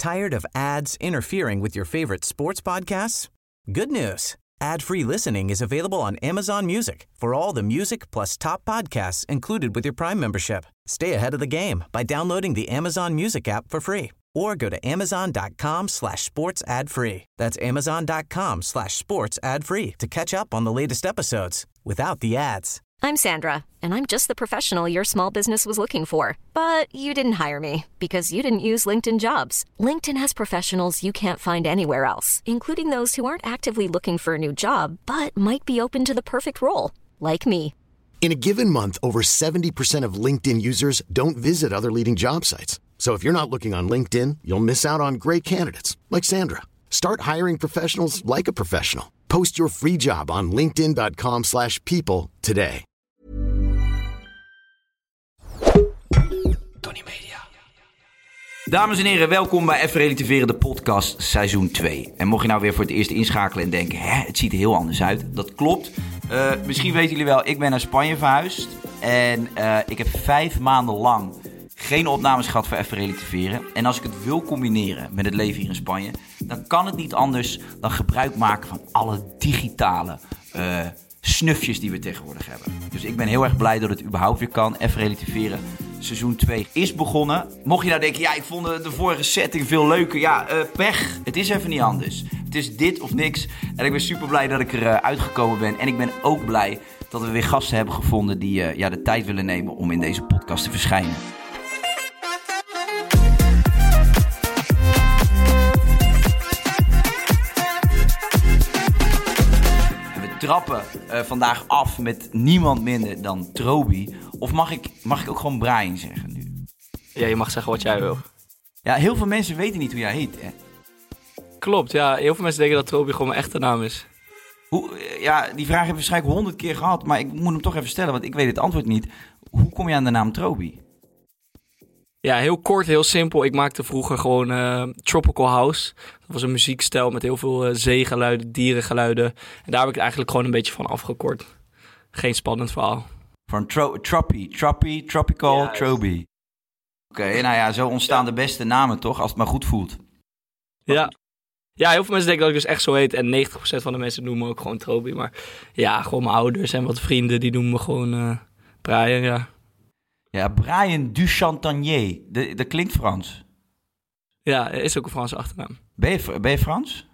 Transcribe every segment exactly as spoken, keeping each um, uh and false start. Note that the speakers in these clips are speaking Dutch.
Tired of ads interfering with your favorite sports podcasts? Good news. Ad-free listening is available on Amazon Music for all the music plus top podcasts included with your Prime membership. Stay ahead of the game by downloading the Amazon Music app for free or go to amazon.com slash sports ad free. That's amazon.com slash sports ad free to catch up on the latest episodes without the ads. I'm Sandra, and I'm just the professional your small business was looking for. But you didn't hire me because you didn't use LinkedIn Jobs. LinkedIn has professionals you can't find anywhere else, including those who aren't actively looking for a new job, but might be open to the perfect role, like me. In a given month, over seventy percent of LinkedIn users don't visit other leading job sites. So if you're not looking on LinkedIn, you'll miss out on great candidates like Sandra. Start hiring professionals like a professional. Post your free job on linkedin.com slash people today. Tony Media. Dames en heren, welkom bij Even Relativeren, de podcast seizoen twee. En mocht je nou weer voor het eerst inschakelen en denken, hè, het ziet er heel anders uit. Dat klopt. Uh, misschien weten jullie wel, ik ben naar Spanje verhuisd. En uh, ik heb vijf maanden lang geen opnames gehad voor Even Relativeren. En als ik het wil combineren met het leven hier in Spanje, dan kan het niet anders dan gebruik maken van alle digitale uh, snufjes die we tegenwoordig hebben. Dus ik ben heel erg blij dat het überhaupt weer kan. Even Relativeren, seizoen twee is begonnen. Mocht je nou denken, ja, ik vond de, de vorige setting veel leuker. Ja, uh, pech. Het is even niet anders. Het is dit of niks. En ik ben super blij dat ik er uh, uitgekomen ben. En ik ben ook blij dat we weer gasten hebben gevonden die uh, ja, de tijd willen nemen om in deze podcast te verschijnen. Trappen uh, vandaag af met niemand minder dan Trobi. Of mag ik, mag ik ook gewoon Brian zeggen nu? Ja, je mag zeggen wat jij wil. Ja, heel veel mensen weten niet hoe jij heet, hè? Klopt, ja. Heel veel mensen denken dat Trobi gewoon mijn echte naam is. Hoe, uh, ja, die vraag heb ik waarschijnlijk honderd keer gehad, maar ik moet hem toch even stellen, want ik weet het antwoord niet. Hoe kom je aan de naam Trobi? Ja, heel kort, heel simpel. Ik maakte vroeger gewoon uh, Tropical House. Dat was een muziekstijl met heel veel uh, zeegeluiden, dierengeluiden. En daar heb ik het eigenlijk gewoon een beetje van afgekort. Geen spannend verhaal. Van tro- Troppy, Troppy, Tropical, ja, Trobi. Oké, okay, nou ja, zo ontstaan ja. de beste namen toch, als het maar goed voelt. Ja. Ja, heel veel mensen denken dat ik dus echt zo heet. En negentig procent van de mensen noemen me ook gewoon Trobi. Maar ja, gewoon mijn ouders en wat vrienden, die noemen me gewoon uh, Brian, ja. Ja, Brian Duchantanier. Dat, dat klinkt Frans. Ja, is ook een Franse achternaam. Ben je, ben je Frans?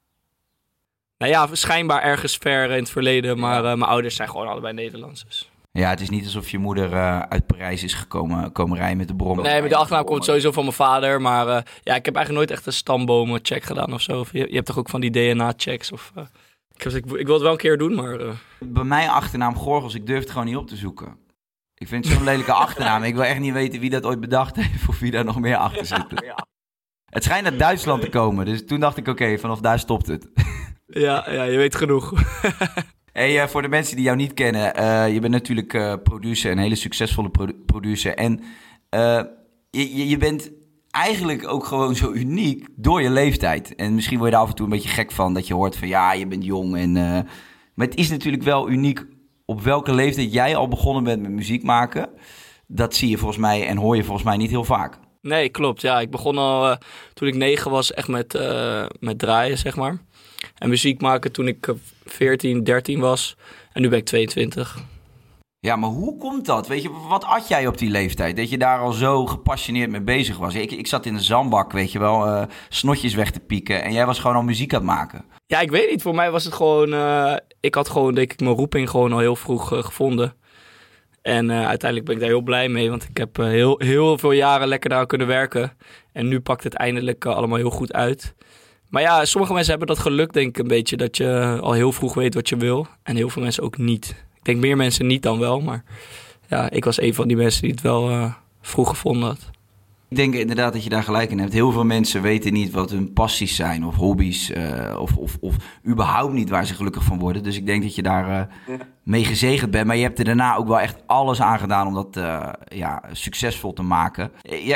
Nou ja, schijnbaar ergens ver in het verleden. Maar uh, mijn ouders zijn gewoon allebei Nederlands. Dus. Ja, het is niet alsof je moeder uh, uit Parijs is gekomen komen rijden met de brommer. Nee, maar de achternaam komt sowieso van mijn vader. Maar uh, ja, ik heb eigenlijk nooit echt een stambomen-check gedaan of zo. Of je, je hebt toch ook van die D N A-checks? Of, uh, ik, ik, ik wil het wel een keer doen, maar... Uh... Bij mijn achternaam Gorgels, ik durf het gewoon niet op te zoeken. Ik vind het zo'n lelijke achternaam. Ik wil echt niet weten wie dat ooit bedacht heeft of wie daar nog meer achter zit. Ja. Het schijnt uit Duitsland te komen, dus toen dacht ik oké, okay, vanaf daar stopt het. Ja, ja, je weet genoeg. Hey, uh, voor de mensen die jou niet kennen, uh, je bent natuurlijk uh, producer, een hele succesvolle produ- producer. En uh, je, je bent eigenlijk ook gewoon zo uniek door je leeftijd. En misschien word je daar af en toe een beetje gek van, dat je hoort van ja, je bent jong. En, uh, maar het is natuurlijk wel uniek op welke leeftijd jij al begonnen bent met muziek maken. Dat zie je volgens mij en hoor je volgens mij niet heel vaak. Nee, klopt. Ja, ik begon al uh, toen ik negen was echt met, uh, met draaien, zeg maar. En muziek maken toen ik uh, veertien, dertien was. En nu ben ik tweeëntwintig. Ja, maar hoe komt dat? Weet je, wat at jij op die leeftijd? Dat je daar al zo gepassioneerd mee bezig was. Ik, ik zat in de zandbak, weet je wel, uh, snotjes weg te pieken. En jij was gewoon al muziek aan het maken. Ja, ik weet niet. Voor mij was het gewoon... Uh, ik had gewoon, denk ik, mijn roeping gewoon al heel vroeg uh, gevonden. En uh, uiteindelijk ben ik daar heel blij mee. Want ik heb uh, heel, heel veel jaren lekker daar kunnen werken. En nu pakt het eindelijk uh, allemaal heel goed uit. Maar ja, sommige mensen hebben dat geluk, denk ik, een beetje. Dat je al heel vroeg weet wat je wil. En heel veel mensen ook niet. Ik denk meer mensen niet dan wel. Maar ja, ik was een van die mensen die het wel uh, vroeg gevonden had. Ik denk inderdaad dat je daar gelijk in hebt. Heel veel mensen weten niet wat hun passies zijn of hobby's. Uh, of, of, of überhaupt niet waar ze gelukkig van worden. Dus ik denk dat je daar uh, mee gezegend bent. Maar je hebt er daarna ook wel echt alles aan gedaan om dat uh, ja, succesvol te maken. Ja,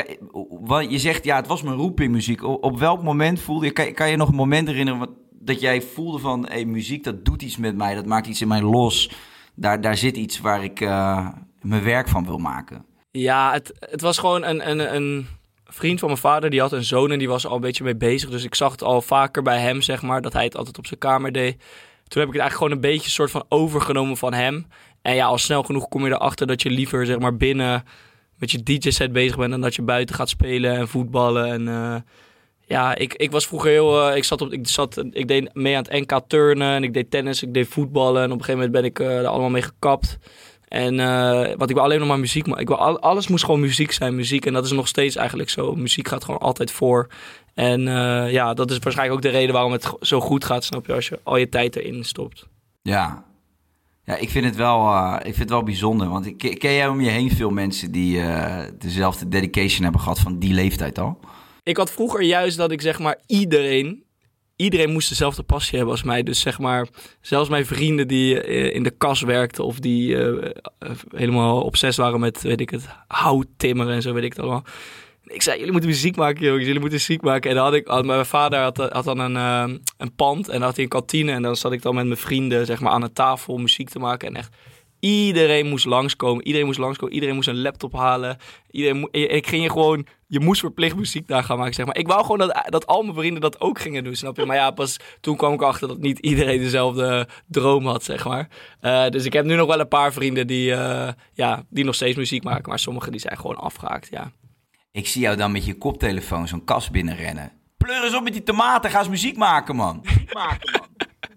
je zegt, ja, het was mijn roeping muziek. Op welk moment voelde je... Kan, kan je nog een moment herinneren wat, dat jij voelde van... Hey, muziek, dat doet iets met mij. Dat maakt iets in mij los. Daar, daar zit iets waar ik uh, mijn werk van wil maken. Ja, het, het was gewoon een, een, een, vriend van mijn vader, die had een zoon en die was al een beetje mee bezig. Dus ik zag het al vaker bij hem, zeg maar, dat hij het altijd op zijn kamer deed. Toen heb ik het eigenlijk gewoon een beetje soort van overgenomen van hem. En ja, al snel genoeg kom je erachter dat je liever, zeg maar, binnen met je D J-set bezig bent dan dat je buiten gaat spelen en voetballen. En uh, ja, ik, ik was vroeger heel... Uh, ik, zat op, ik, zat, ik deed mee aan het N K turnen en ik deed tennis, ik deed voetballen. En op een gegeven moment ben ik uh, er allemaal mee gekapt. En uh, want ik wil alleen nog maar muziek maken. Ik wil, al, alles moest gewoon muziek zijn, muziek. En dat is nog steeds eigenlijk zo. Muziek gaat gewoon altijd voor. En uh, ja, dat is waarschijnlijk ook de reden waarom het zo goed gaat, snap je? Als je al je tijd erin stopt. Ja, ja ik, vind het wel, uh, ik vind het wel bijzonder. Want ik, ken jij om je heen veel mensen die uh, dezelfde dedication hebben gehad van die leeftijd al? Ik had vroeger juist dat ik zeg maar iedereen... Iedereen moest dezelfde passie hebben als mij. Dus zeg maar, zelfs mijn vrienden die uh, in de kas werkten... of die uh, uh, helemaal obsessief waren met, weet ik het, hout timmeren en zo, weet ik het allemaal. Ik zei, jullie moeten muziek maken, jongens. Jullie moeten muziek maken. En dan had ik, had, mijn vader had, had dan een, uh, een pand en dan had hij een kantine. En dan zat ik dan met mijn vrienden, zeg maar, aan een tafel muziek te maken. En echt, iedereen moest langskomen. Iedereen moest langskomen. Iedereen moest een laptop halen. Iedereen mo- ik ging je gewoon... Je moest verplicht muziek daar gaan maken, zeg maar. Ik wou gewoon dat, dat al mijn vrienden dat ook gingen doen, snap je? Maar ja, pas toen kwam ik achter dat niet iedereen dezelfde droom had, zeg maar. Uh, dus ik heb nu nog wel een paar vrienden die, uh, ja, die nog steeds muziek maken. Maar sommigen die zijn gewoon afgehaakt, ja. Ik zie jou dan met je koptelefoon zo'n kast binnenrennen. Pleur eens op met die tomaten, ga eens muziek maken, man. Muziek maken, man.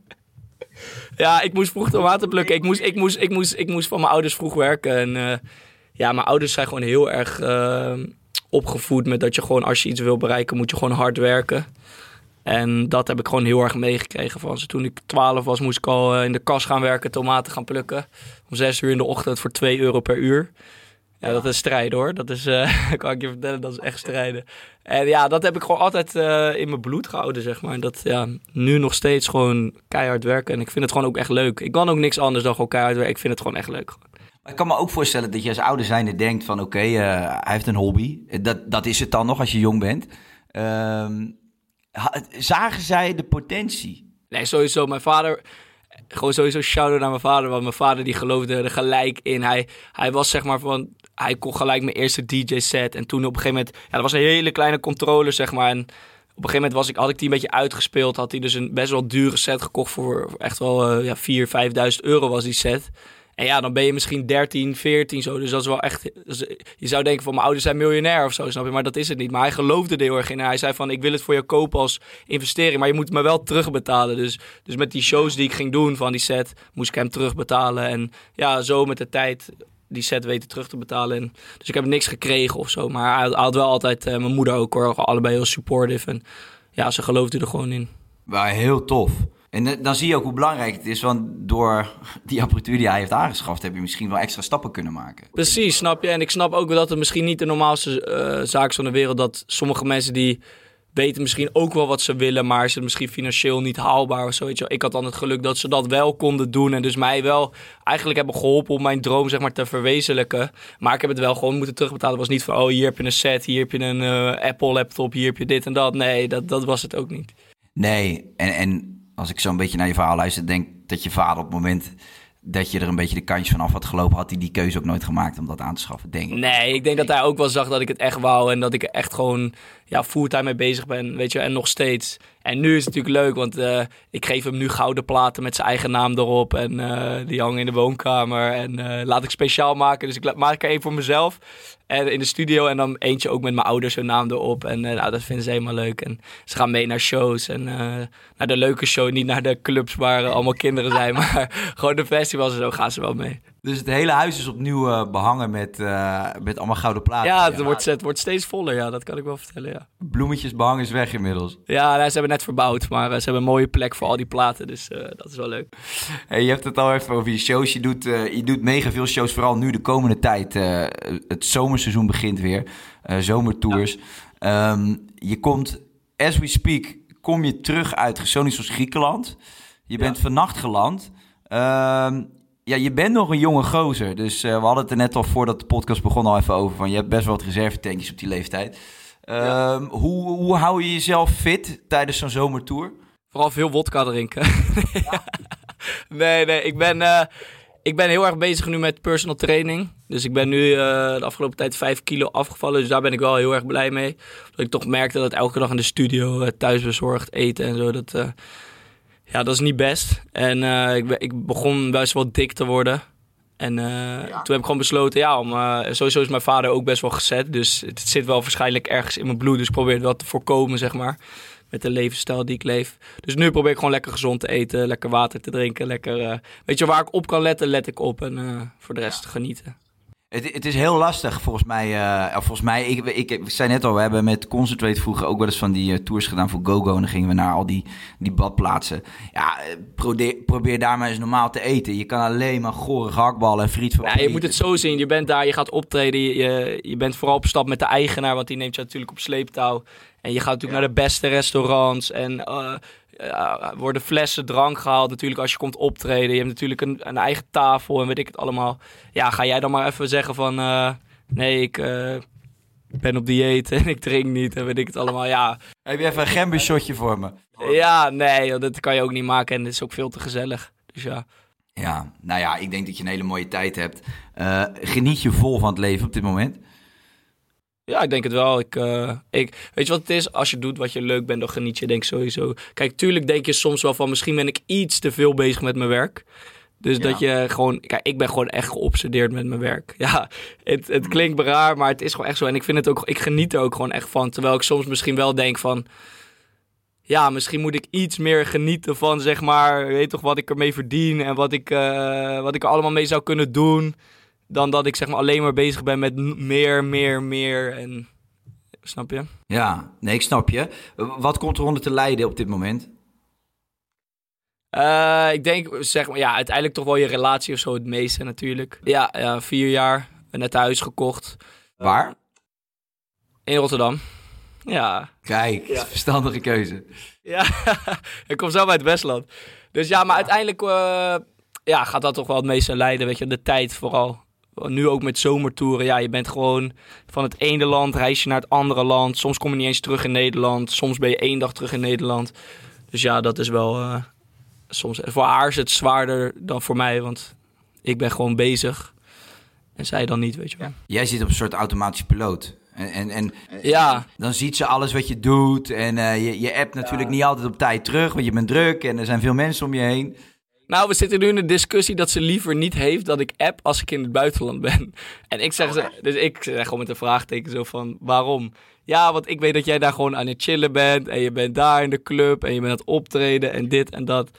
Ja, ik moest vroeg tomaten plukken. Ik moest, ik moest, ik moest, ik moest van mijn ouders vroeg werken. En uh, ja, mijn ouders zijn gewoon heel erg uh, opgevoed met dat je gewoon, als je iets wil bereiken, moet je gewoon hard werken. En dat heb ik gewoon heel erg meegekregen van ze. Toen ik twaalf was, moest ik al uh, in de kas gaan werken, tomaten gaan plukken. Om zes uur in de ochtend voor twee euro per uur. Ja, dat is strijden hoor. Dat is, uh, kan ik je vertellen, dat is echt strijden. En ja, dat heb ik gewoon altijd uh, in mijn bloed gehouden, zeg maar. Dat, ja, nu nog steeds gewoon keihard werken. En ik vind het gewoon ook echt leuk. Ik kan ook niks anders dan gewoon keihard werken. Ik vind het gewoon echt leuk. Ik kan me ook voorstellen dat je als ouder zijnde denkt van... oké, okay, uh, hij heeft een hobby. Dat, dat is het dan nog als je jong bent. Uh, zagen zij de potentie? Nee, sowieso. Mijn vader... Gewoon sowieso shout-out naar mijn vader. Want mijn vader die geloofde er gelijk in. Hij, hij was zeg maar van... Hij kon gelijk mijn eerste D J-set. En toen op een gegeven moment... Ja, dat was een hele kleine controller, zeg maar. En op een gegeven moment was ik, had ik die een beetje uitgespeeld. Had hij dus een best wel dure set gekocht voor echt wel uh, ja, vierduizend, vijfduizend euro was die set. En ja, dan ben je misschien dertien, veertien zo. Dus dat is wel echt... Dus je zou denken van mijn ouders zijn miljonair of zo, snap je? Maar dat is het niet. Maar hij geloofde er heel erg in. En hij zei van, ik wil het voor je kopen als investering. Maar je moet me wel terugbetalen. Dus, dus met die shows die ik ging doen van die set, moest ik hem terugbetalen. En ja, zo met de tijd die set weten terug te betalen. En, dus ik heb niks gekregen of zo. Maar hij had wel altijd, uh, mijn moeder ook hoor, allebei heel supportive. En ja, ze geloofde er gewoon in. Wel heel tof. En dan zie je ook hoe belangrijk het is, want door die apparatuur die hij heeft aangeschaft, heb je misschien wel extra stappen kunnen maken. Precies, snap je? En ik snap ook dat het misschien niet de normaalste uh, zaak is van de wereld, dat sommige mensen die weten misschien ook wel wat ze willen, maar is het misschien financieel niet haalbaar of zo. Weet je wel. Ik had dan het geluk dat ze dat wel konden doen en dus mij wel eigenlijk hebben geholpen om mijn droom zeg maar te verwezenlijken. Maar ik heb het wel gewoon moeten terugbetalen. Het was niet van, oh hier heb je een set, hier heb je een uh, Apple laptop, hier heb je dit en dat. Nee, dat, dat was het ook niet. Nee, en... en... Als ik zo'n beetje naar je verhaal luister, denk dat je vader op het moment dat je er een beetje de kantjes van af had gelopen, had hij die keuze ook nooit gemaakt om dat aan te schaffen, denk ik. Nee, ik denk dat hij ook wel zag dat ik het echt wou en dat ik er echt gewoon ja, fulltime mee bezig ben, weet je, en nog steeds. En nu is het natuurlijk leuk, want uh, ik geef hem nu gouden platen met zijn eigen naam erop en uh, die hangen in de woonkamer en uh, laat ik speciaal maken. Dus ik maak er één voor mezelf en in de studio en dan eentje ook met mijn ouders hun naam erop. En uh, nou, dat vinden ze helemaal leuk. En ze gaan mee naar shows en uh, naar de leuke show, niet naar de clubs waar uh, allemaal kinderen zijn, maar gewoon de festivals en zo gaan ze wel mee. Dus het hele huis is opnieuw uh, behangen met, uh, met allemaal gouden platen. Ja, het ja. Wordt, het wordt steeds voller, ja, dat kan ik wel vertellen, ja. Bloemetjes behangen is weg inmiddels. Ja, nou, ze hebben net verbouwd, maar uh, ze hebben een mooie plek voor al die platen, dus uh, dat is wel leuk. Hey, je hebt het al even over je shows. Je doet, uh, je doet mega veel shows, vooral nu de komende tijd. Uh, het zomerseizoen begint weer, uh, zomertours. Ja. Um, je komt, as we speak, kom je terug uit Gersonisos Griekenland. Je bent ja. vannacht geland. Um, Ja, je bent nog een jonge gozer. Dus uh, we hadden het er net al voordat de podcast begon al even over. Van, je hebt best wel wat reservetankjes op die leeftijd. Uh, ja. hoe, hoe hou je jezelf fit tijdens zo'n zomertour? Vooral veel wodka drinken. Ja. nee, nee, ik ben... Uh, ik ben heel erg bezig nu met personal training. Dus ik ben nu uh, de afgelopen tijd vijf kilo afgevallen. Dus daar ben ik wel heel erg blij mee. Dat ik toch merkte dat elke dag in de studio uh, thuisbezorgd eten en zo. Dat, uh, ja, dat is niet best. En uh, ik, ik begon best wel dik te worden. En uh, ja. toen heb ik gewoon besloten, ja, om, uh, sowieso is mijn vader ook best wel gezet. Dus het zit wel waarschijnlijk ergens in mijn bloed. Dus ik probeer het wel te voorkomen, zeg maar. Met de levensstijl die ik leef. Dus nu probeer ik gewoon lekker gezond te eten. Lekker water te drinken. Lekker, uh, weet je, waar ik op kan letten, let ik op. En uh, voor de rest ja. genieten. Het, het is heel lastig volgens mij. Uh, volgens mij, ik, ik, ik zei net al, we hebben met Concentrate vroeger ook wel eens van die uh, tours gedaan voor GoGo. En dan gingen we naar al die, die badplaatsen. Ja, probeer, probeer daar maar eens normaal te eten. Je kan alleen maar gore gehaktballen en friet van. Ja, je moet het zo zien. Je bent daar, je gaat optreden. Je, je bent vooral op stap met de eigenaar, want die neemt je natuurlijk op sleeptouw. En je gaat natuurlijk ja. naar de beste restaurants. En uh, uh, worden flessen drank gehaald natuurlijk als je komt optreden. Je hebt natuurlijk een, een eigen tafel en weet ik het allemaal. Ja, ga jij dan maar even zeggen van... Uh, nee, ik uh, ben op dieet en ik drink niet en weet ik het allemaal. Ja. Heb je even een gembershotje voor me? Ja, nee, dat kan je ook niet maken. En het is ook veel te gezellig. Dus ja. Ja, nou ja, ik denk dat je een hele mooie tijd hebt. Uh, geniet je vol van het leven op dit moment? Ja, ik denk het wel. Ik, uh, ik, weet je wat het is? Als je doet wat je leuk bent, dan geniet je denk ik sowieso. Kijk, tuurlijk denk je soms wel van... misschien ben ik iets te veel bezig met mijn werk. Dus ja. dat je gewoon... Kijk, ik ben gewoon echt geobsedeerd met mijn werk. Ja, het, het klinkt raar, maar het is gewoon echt zo. En ik vind het ook... Ik geniet er ook gewoon echt van. Terwijl ik soms misschien wel denk van... Ja, misschien moet ik iets meer genieten van, zeg maar... Weet toch wat ik ermee verdien en wat ik, uh, wat ik er allemaal mee zou kunnen doen... Dan dat ik zeg maar alleen maar bezig ben met meer, meer, meer. En snap je? Ja, nee, ik snap je. Wat komt er onder te lijden op dit moment? Uh, ik denk, zeg maar, ja, uiteindelijk toch wel je relatie of zo het meeste natuurlijk. Ja, ja vier jaar. Ben net huis gekocht. Waar? In Rotterdam. Ja. Kijk, ja. Verstandige keuze. Ja, ik kom zelf uit Westland. Dus ja, maar ja. uiteindelijk uh, ja, gaat dat toch wel het meeste lijden, weet je. De tijd vooral. Nu ook met zomertouren. Ja, je bent gewoon van het ene land reis je naar het andere land. Soms kom je niet eens terug in Nederland. Soms ben je één dag terug in Nederland. Dus ja, dat is wel... Uh, soms, voor haar is het zwaarder dan voor mij. Want ik ben gewoon bezig. En zij dan niet, weet je wel. Ja. Jij zit op een soort automatische piloot. En, en, en ja. dan ziet ze alles wat je doet. En uh, je, je appt natuurlijk ja. niet altijd op tijd terug. Want je bent druk en er zijn veel mensen om je heen. Nou, we zitten nu in een discussie dat ze liever niet heeft dat ik app als ik in het buitenland ben. En ik zeg, ze, dus ik zeg gewoon met een vraagteken zo van, waarom? Ja, want ik weet dat jij daar gewoon aan het chillen bent. En je bent daar in de club en je bent aan het optreden en dit en dat.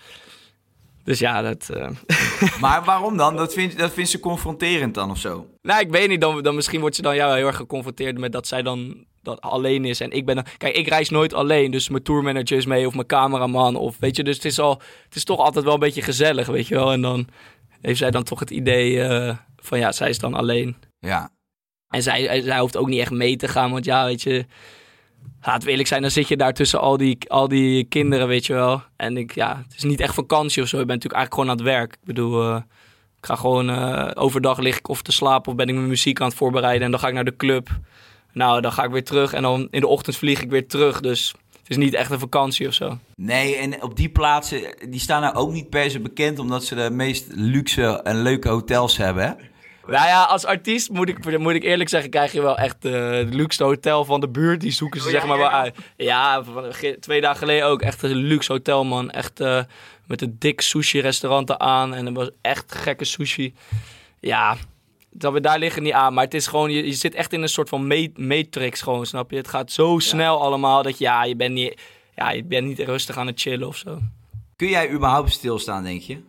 Dus ja, dat... Uh... Maar waarom dan? Dat vindt, dat vindt ze confronterend dan of zo? Nou, ik weet niet. Dan, dan misschien wordt ze dan ja, heel erg geconfronteerd met dat zij dan... dat alleen is. En ik ben dan... Kijk, ik reis nooit alleen. Dus mijn tourmanager is mee of mijn cameraman. Of weet je, dus het is al... Het is toch altijd wel een beetje gezellig, weet je wel. En dan heeft zij dan toch het idee uh, van ja, zij is dan alleen. Ja. En zij, zij hoeft ook niet echt mee te gaan. Want ja, weet je... Laten we eerlijk zijn, dan zit je daar tussen al die, al die kinderen, weet je wel. En ik, ja, het is niet echt vakantie of zo. Ik ben natuurlijk eigenlijk gewoon aan het werk. Ik bedoel... Uh, ik ga gewoon... Uh, overdag lig ik of te slapen of ben ik mijn muziek aan het voorbereiden. En dan ga ik naar de club... Nou, dan ga ik weer terug en dan in de ochtend vlieg ik weer terug. Dus het is niet echt een vakantie of zo. Nee, en op die plaatsen, die staan nou ook niet per se bekend... omdat ze de meest luxe en leuke hotels hebben, hè? Nou ja, als artiest moet ik, moet ik eerlijk zeggen... krijg je wel echt uh, het luxe hotel van de buurt. Die zoeken ze oh, ja, zeg maar ja, wel uit. Ja, twee dagen geleden ook. Echt een luxe hotel, man. Echt uh, met een dik sushi-restaurant eraan. En er was echt gekke sushi. Ja... Dat we daar liggen niet aan, maar het is gewoon, je, je zit echt in een soort van matrix gewoon, snap je? Het gaat zo snel ja. allemaal dat je, ja, je bent niet, ja, je bent niet rustig aan het chillen of zo. Kun jij überhaupt stilstaan, denk je?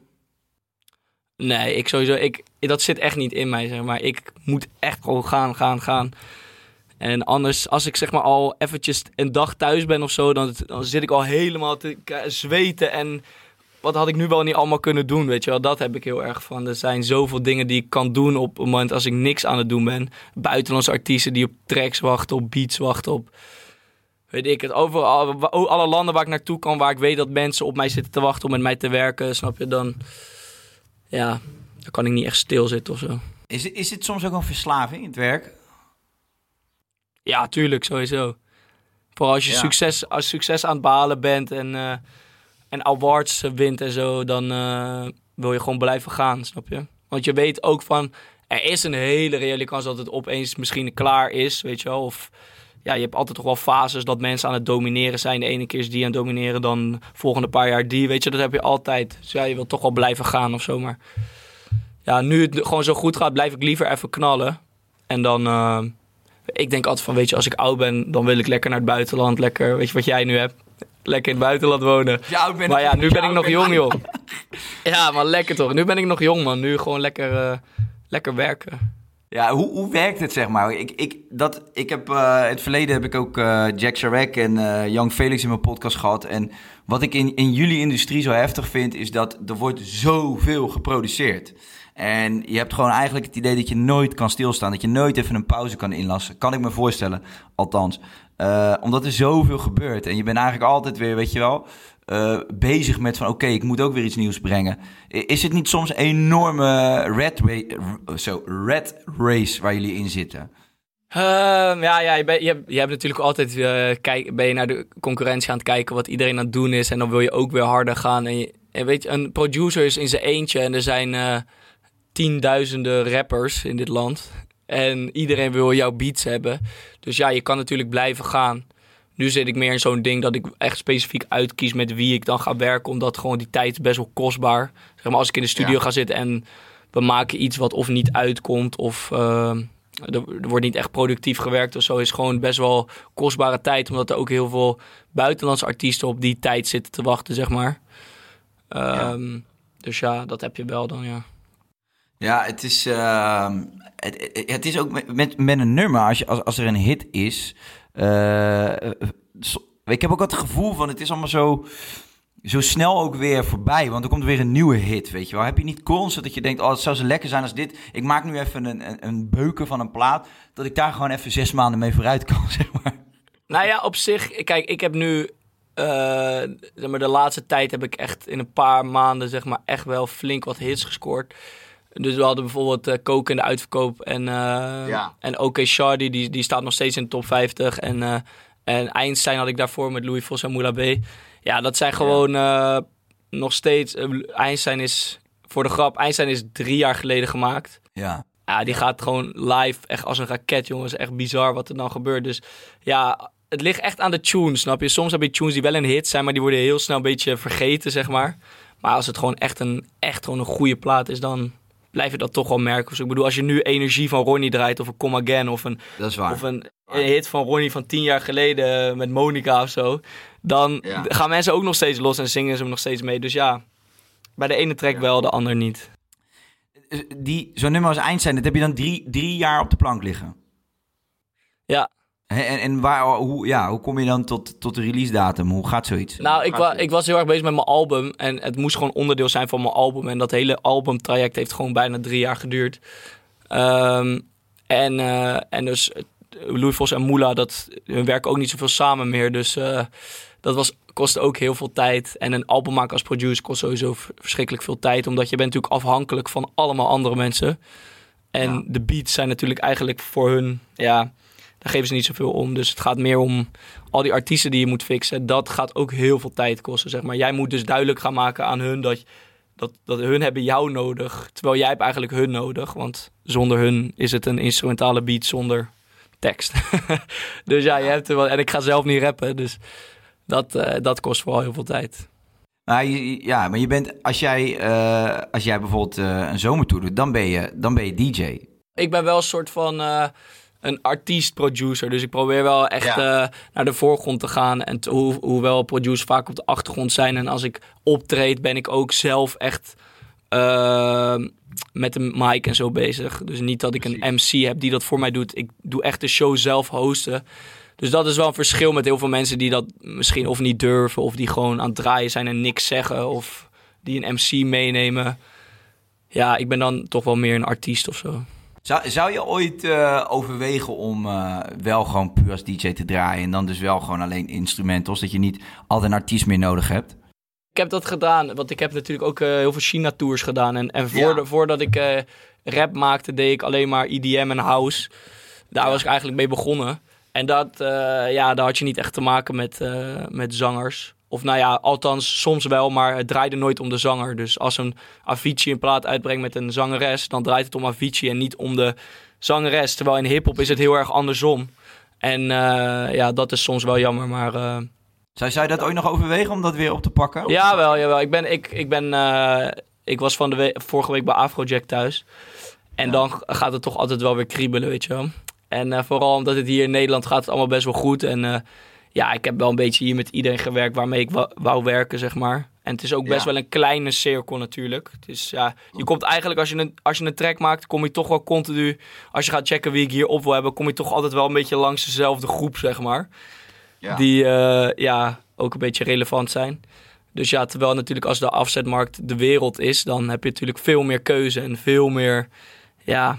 Nee, ik sowieso, ik, dat zit echt niet in mij, zeg maar. Ik moet echt gewoon gaan, gaan, gaan. En anders, als ik zeg maar al eventjes een dag thuis ben of zo, dan, dan zit ik al helemaal te zweten en... Wat had ik nu wel niet allemaal kunnen doen, weet je wel. Dat heb ik heel erg van. Er zijn zoveel dingen die ik kan doen op het moment als ik niks aan het doen ben. Buitenlandse artiesten die op tracks wachten, op beats wachten, op... Weet ik het. Overal, alle landen waar ik naartoe kan, waar ik weet dat mensen op mij zitten te wachten om met mij te werken, snap je, dan... Ja, dan kan ik niet echt stilzitten of zo. Is, is het soms ook een verslaving in het werk? Ja, tuurlijk, sowieso. Vooral als je ja. succes, als succes aan het behalen bent en... Uh, en awards wint en zo, dan uh, wil je gewoon blijven gaan, snap je? Want je weet ook van, er is een hele reële kans dat het opeens misschien klaar is, weet je wel. Of ja, je hebt altijd toch wel fases dat mensen aan het domineren zijn. De ene keer is die aan het domineren, dan volgende paar jaar die, weet je. Dat heb je altijd. Dus ja, je wilt toch wel blijven gaan of zo, maar ja, nu het gewoon zo goed gaat, blijf ik liever even knallen. En dan, uh, ik denk altijd van, weet je, als ik oud ben, dan wil ik lekker naar het buitenland. Lekker, weet je wat jij nu hebt? Lekker in het buitenland wonen. Ja, ben maar ja, nu ben ja, ik nog ben jong, joh. Ja, maar lekker toch. Nu ben ik nog jong, man. Nu gewoon lekker, uh, lekker werken. Ja, hoe, hoe werkt het, zeg maar? Ik, ik, dat, ik heb, uh, in het verleden heb ik ook uh, Jack Chirac en uh, Young Felix in mijn podcast gehad. En wat ik in, in jullie industrie zo heftig vind, is dat er wordt zoveel geproduceerd. En je hebt gewoon eigenlijk het idee dat je nooit kan stilstaan. Dat je nooit even een pauze kan inlassen. Kan ik me voorstellen, althans. Uh, omdat er zoveel gebeurt. En je bent eigenlijk altijd weer, weet je wel, uh, bezig met van, oké, okay, ik moet ook weer iets nieuws brengen. Is het niet soms een enorme red, ra- so, red race waar jullie in zitten? Uh, ja, ja je, ben, je, hebt, je hebt natuurlijk altijd, uh, kijk, ben je naar de concurrentie aan het kijken wat iedereen aan het doen is. En dan wil je ook weer harder gaan. En, je, en weet je, een producer is in zijn eentje en er zijn uh, tienduizenden rappers in dit land. En iedereen wil jouw beats hebben. Dus ja, je kan natuurlijk blijven gaan. Nu zit ik meer in zo'n ding dat ik echt specifiek uitkies met wie ik dan ga werken. Omdat gewoon die tijd is best wel kostbaar. Zeg maar, als ik in de studio ja. ga zitten en we maken iets wat of niet uitkomt of uh, er, er wordt niet echt productief gewerkt of zo, is gewoon best wel kostbare tijd. Omdat er ook heel veel buitenlandse artiesten op die tijd zitten te wachten, zeg maar. Um, ja. Dus ja, dat heb je wel dan, ja. Ja, het is, uh, het, het is ook met, met, met een nummer, als, je, als, als er een hit is. Uh, ik heb ook het gevoel van, het is allemaal zo, zo snel ook weer voorbij. Want er komt weer een nieuwe hit, weet je wel. Heb je niet constant dat je denkt, oh, het zou zo lekker zijn als dit. Ik maak nu even een, een, een beuken van een plaat, dat ik daar gewoon even zes maanden mee vooruit kan, zeg maar. Nou ja, op zich, kijk, ik heb nu, uh, zeg maar, de laatste tijd heb ik echt in een paar maanden, zeg maar, echt wel flink wat hits gescoord. Dus we hadden bijvoorbeeld uh, Coke in de uitverkoop en, uh, ja. en OK Shardy, die, die staat nog steeds in de top vijftig. En, uh, en Einstein had ik daarvoor met Louis Vos en Moula B. Ja, dat zijn gewoon ja. uh, nog steeds... Uh, Einstein is, voor de grap, Einstein is drie jaar geleden gemaakt. Ja. Ja, die gaat gewoon live echt als een raket, jongens. Echt bizar wat er dan gebeurt. Dus ja, het ligt echt aan de tunes, snap je? Soms heb je tunes die wel een hit zijn, maar die worden heel snel een beetje vergeten, zeg maar. Maar als het gewoon echt een, echt gewoon een goede plaat is, dan blijf je dat toch wel merken. Dus ik bedoel, als je nu Energie van Ronnie draait of een Come Again of een, dat is waar. Of een, een hit van Ronnie van tien jaar geleden met Monica of zo, dan ja. gaan mensen ook nog steeds los en zingen ze hem nog steeds mee. Dus ja, bij de ene track ja. wel, de ander niet. Die, zo'n nummer als Einstein, dat heb je dan drie, drie jaar op de plank liggen. Ja. En, en waar, hoe, ja, hoe kom je dan tot, tot de release datum? Hoe gaat zoiets? Nou, ik, wa, ik was heel erg bezig met mijn album. En het moest gewoon onderdeel zijn van mijn album. En dat hele albumtraject heeft gewoon bijna drie jaar geduurd. Um, en, uh, en dus Louis Vos en Moula, dat, hun werken ook niet zoveel samen meer. Dus uh, dat was, kostte ook heel veel tijd. En een album maken als producer kost sowieso verschrikkelijk veel tijd. Omdat je bent natuurlijk afhankelijk van allemaal andere mensen. En ja. de beats zijn natuurlijk eigenlijk voor hun... ja. Daar geven ze niet zoveel om. Dus het gaat meer om al die artiesten die je moet fixen. Dat gaat ook heel veel tijd kosten, zeg maar. Jij moet dus duidelijk gaan maken aan hun dat, dat, dat hun hebben jou nodig. Terwijl jij hebt eigenlijk hun nodig. Want zonder hun is het een instrumentale beat zonder tekst. Dus ja, je hebt er wel... En ik ga zelf niet rappen, dus dat, uh, dat kost vooral heel veel tijd. Nou, ja, maar je bent... Als jij, uh, als jij bijvoorbeeld uh, een zomertour doet, dan ben je, dan ben je D J. Ik ben wel een soort van... Uh, een artiest-producer. Dus ik probeer wel echt ja. uh, naar de voorgrond te gaan. En te, ho- hoewel producers vaak op de achtergrond zijn. En als ik optreed, ben ik ook zelf echt uh, met een mic en zo bezig. Dus niet dat ik een M C heb die dat voor mij doet. Ik doe echt de show zelf hosten. Dus dat is wel een verschil met heel veel mensen die dat misschien of niet durven. Of die gewoon aan het draaien zijn en niks zeggen. Of die een M C meenemen. Ja, ik ben dan toch wel meer een artiest of zo. Zou, zou je ooit uh, overwegen om uh, wel gewoon puur als D J te draaien... en dan dus wel gewoon alleen instrumentals... dat je niet altijd een artiest meer nodig hebt? Ik heb dat gedaan, want ik heb natuurlijk ook uh, heel veel China-tours gedaan. En, en voor ja. de, voordat ik uh, rap maakte, deed ik alleen maar E D M en house. Daar ja. was ik eigenlijk mee begonnen. En dat, uh, ja, daar had je niet echt te maken met, uh, met zangers. Of nou ja, althans soms wel, maar het draaide nooit om de zanger. Dus als een Avicii een plaat uitbrengt met een zangeres, dan draait het om Avicii en niet om de zangeres. Terwijl in hiphop is het heel erg andersom. En uh, ja, dat is soms wel jammer, maar... Uh... Zou, zou je dat ooit nog overwegen om dat weer op te pakken? Jawel, jawel. Ik ben, ik, ik ben, uh, ik was van de we- vorige week bij Afrojack thuis. En ja. dan gaat het toch altijd wel weer kriebelen, weet je wel. En uh, vooral omdat het hier in Nederland gaat het allemaal best wel goed. En uh, ja, ik heb wel een beetje hier met iedereen gewerkt waarmee ik w- wou werken, zeg maar. En het is ook best ja. wel een kleine cirkel natuurlijk. Dus ja, je komt eigenlijk, als je, een, als je een track maakt, kom je toch wel continu... Als je gaat checken wie ik hier op wil hebben, kom je toch altijd wel een beetje langs dezelfde groep, zeg maar. Ja. Die uh, ja, ook een beetje relevant zijn. Dus ja, terwijl natuurlijk als de afzetmarkt de wereld is, dan heb je natuurlijk veel meer keuze en veel meer ja,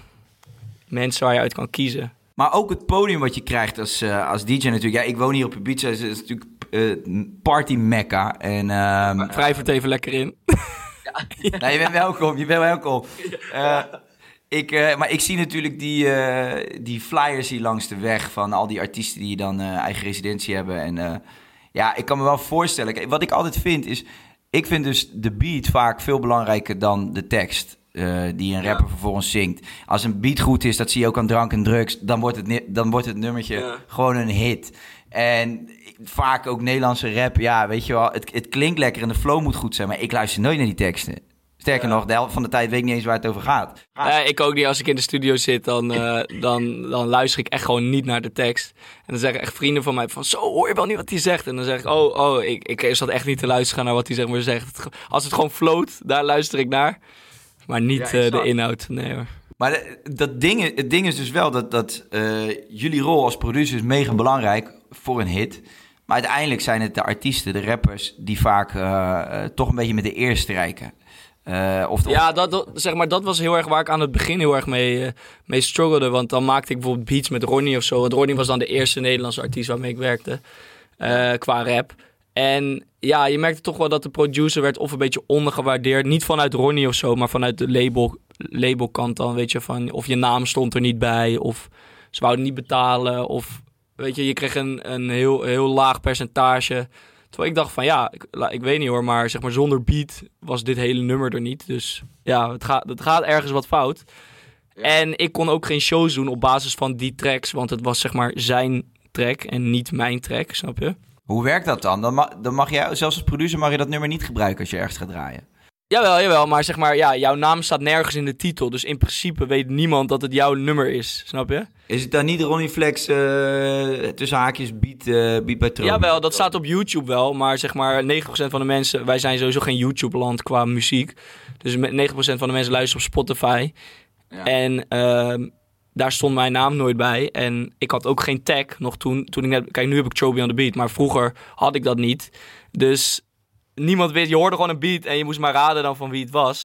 mensen waar je uit kan kiezen. Maar ook het podium wat je krijgt als, uh, als D J natuurlijk. Ja, ik woon hier op Ibiza, het is natuurlijk uh, party mecca. En, um, Wrijf het even lekker in. Ja, ja. Nou, je bent welkom, je bent welkom. Uh, ik, uh, maar ik zie natuurlijk die, uh, die flyers hier langs de weg van al die artiesten die dan uh, eigen residentie hebben. En uh, ja, ik kan me wel voorstellen. Wat ik altijd vind is, ik vind dus de beat vaak veel belangrijker dan de tekst. Uh, die een rapper ja. vervolgens zingt. Als een beat goed is, dat zie je ook aan drank en drugs, dan wordt het, dan wordt het nummertje ja. gewoon een hit. En vaak ook Nederlandse rap, ja, weet je wel, het, het klinkt lekker en de flow moet goed zijn, maar ik luister nooit naar die teksten. Sterker ja. nog, de helft van de tijd weet ik niet eens waar het over gaat. gaat. Ja, ik ook niet. Als ik in de studio zit, dan, uh, dan, dan luister ik echt gewoon niet naar de tekst. En dan zeggen echt vrienden van mij van, zo, hoor je wel niet wat hij zegt? En dan zeg ik, oh, oh, ik, ik zat echt niet te luisteren naar wat hij zeg maar zegt. Als het gewoon float, daar luister ik naar. Maar niet ja, uh, de inhoud, nee hoor. Maar de, dat ding, het ding is dus wel dat, dat uh, jullie rol als producer is mega belangrijk voor een hit. Maar uiteindelijk zijn het de artiesten, de rappers, die vaak uh, uh, toch een beetje met de eer strijken. Uh, of, ja, dat, dat, zeg maar, dat was heel erg waar ik aan het begin heel erg mee, uh, mee struggelde. Want dan maakte ik bijvoorbeeld beats met Ronnie of zo. Want Ronnie was dan de eerste Nederlandse artiest waarmee ik werkte. Uh, qua rap. En ja, je merkte toch wel dat de producer werd of een beetje ondergewaardeerd. Niet vanuit Ronnie of zo, maar vanuit de label, labelkant dan. Weet je, van of je naam stond er niet bij. Of ze wouden niet betalen. Of weet je, je kreeg een, een heel, heel laag percentage. Terwijl ik dacht van ja, ik, ik weet niet hoor, maar zeg maar zonder beat was dit hele nummer er niet. Dus ja, het gaat, het gaat ergens wat fout. Ja. En ik kon ook geen shows doen op basis van die tracks. Want het was zeg maar zijn track en niet mijn track, snap je? Hoe werkt dat dan? Dan mag, dan mag jij, zelfs als producer, mag je dat nummer niet gebruiken als je ergens gaat draaien. Jawel, jawel, maar zeg maar, ja, jouw naam staat nergens in de titel. Dus in principe weet niemand dat het jouw nummer is, snap je? Is het dan niet Ronnie Flex uh, tussen haakjes beat, uh, beat bij Tron? Jawel, dat staat op YouTube wel, maar zeg maar negentig procent van de mensen, wij zijn sowieso geen YouTube-land qua muziek. Dus negentig procent van de mensen luisteren op Spotify. Ja. En uh, daar stond mijn naam nooit bij. En ik had ook geen tag nog toen. toen ik net, kijk, nu heb ik Chobi on the beat, maar vroeger had ik dat niet. Dus niemand wist, je hoorde gewoon een beat en je moest maar raden dan van wie het was.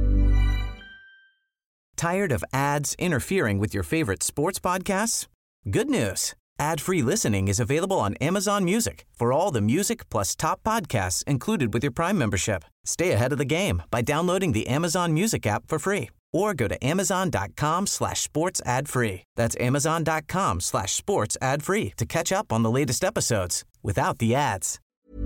Tired of ads interfering with your favorite sports podcasts? Good news. Ad-free listening is available on Amazon Music for all the music plus top podcasts included with your Prime membership. Stay ahead of the game by downloading the Amazon Music app for free or go to amazon.com slash sports ad free. That's amazon.com slash sports ad free to catch up on the latest episodes without the ads.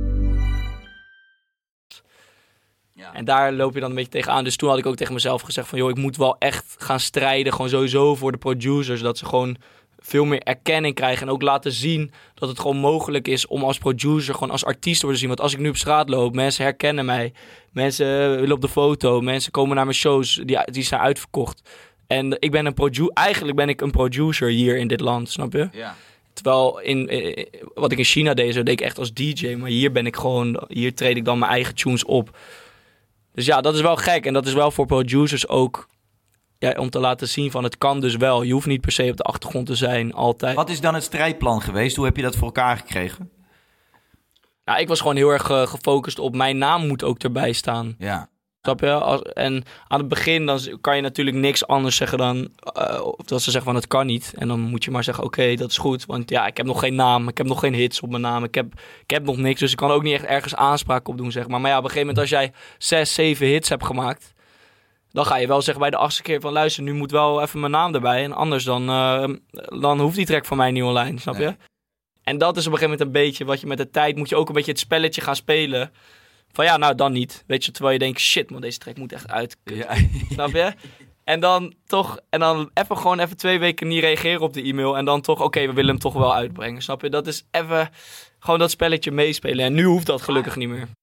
Ja. En daar loop je dan een beetje tegenaan. Dus toen had ik ook tegen mezelf gezegd van, joh, ik moet wel echt gaan strijden. Gewoon sowieso voor de producers. Dat ze gewoon veel meer erkenning krijgen. En ook laten zien dat het gewoon mogelijk is om als producer, gewoon als artiest te worden zien. Want als ik nu op straat loop, mensen herkennen mij. Mensen willen op de foto. Mensen komen naar mijn shows. Die, die zijn uitverkocht. En ik ben een producer. Eigenlijk ben ik een producer hier in dit land, snap je? Ja. Terwijl in, in, wat ik in China deed, zo deed ik echt als D J. Maar hier ben ik gewoon, hier treed ik dan mijn eigen tunes op. Dus ja, dat is wel gek. En dat is wel voor producers ook, ja, om te laten zien van het kan dus wel. Je hoeft niet per se op de achtergrond te zijn, altijd. Wat is dan het strijdplan geweest? Hoe heb je dat voor elkaar gekregen? Nou, ik was gewoon heel erg uh, gefocust op mijn naam moet ook erbij staan. Ja. Snap je? Als, en aan het begin dan kan je natuurlijk niks anders zeggen dan uh, dat ze zeggen van het kan niet. En dan moet je maar zeggen oké, okay, dat is goed. Want ja, ik heb nog geen naam. Ik heb nog geen hits op mijn naam. Ik heb, ik heb nog niks. Dus ik kan ook niet echt ergens aanspraak op doen, zeg maar. Maar ja, op een gegeven moment als jij zes, zeven hits hebt gemaakt, dan ga je wel zeggen bij de achtste keer van luister, nu moet wel even mijn naam erbij. En anders dan, uh, dan hoeft die track van mij niet online, snap je? Nee. En dat is op een gegeven moment een beetje wat je met de tijd... moet je ook een beetje het spelletje gaan spelen. Van ja, nou dan niet. Weet je, terwijl je denkt, shit man, deze track moet echt uit. Ja. Snap je? En dan toch, en dan even gewoon even twee weken niet reageren op de e-mail. En dan toch, oké, okay, we willen hem toch wel uitbrengen. Snap je? Dat is even gewoon dat spelletje meespelen. En nu hoeft dat gelukkig niet meer.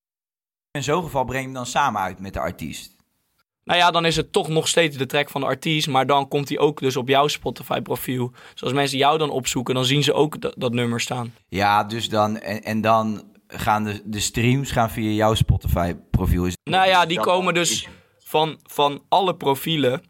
In zo'n geval breng je hem dan samen uit met de artiest. Nou ja, dan is het toch nog steeds de track van de artiest. Maar dan komt hij ook dus op jouw Spotify profiel. Dus als mensen jou dan opzoeken, dan zien ze ook dat, dat nummer staan. Ja, dus dan, en, en dan gaan de, de streams gaan via jouw Spotify profiel. Is nou ja, die komen dus van, van alle profielen.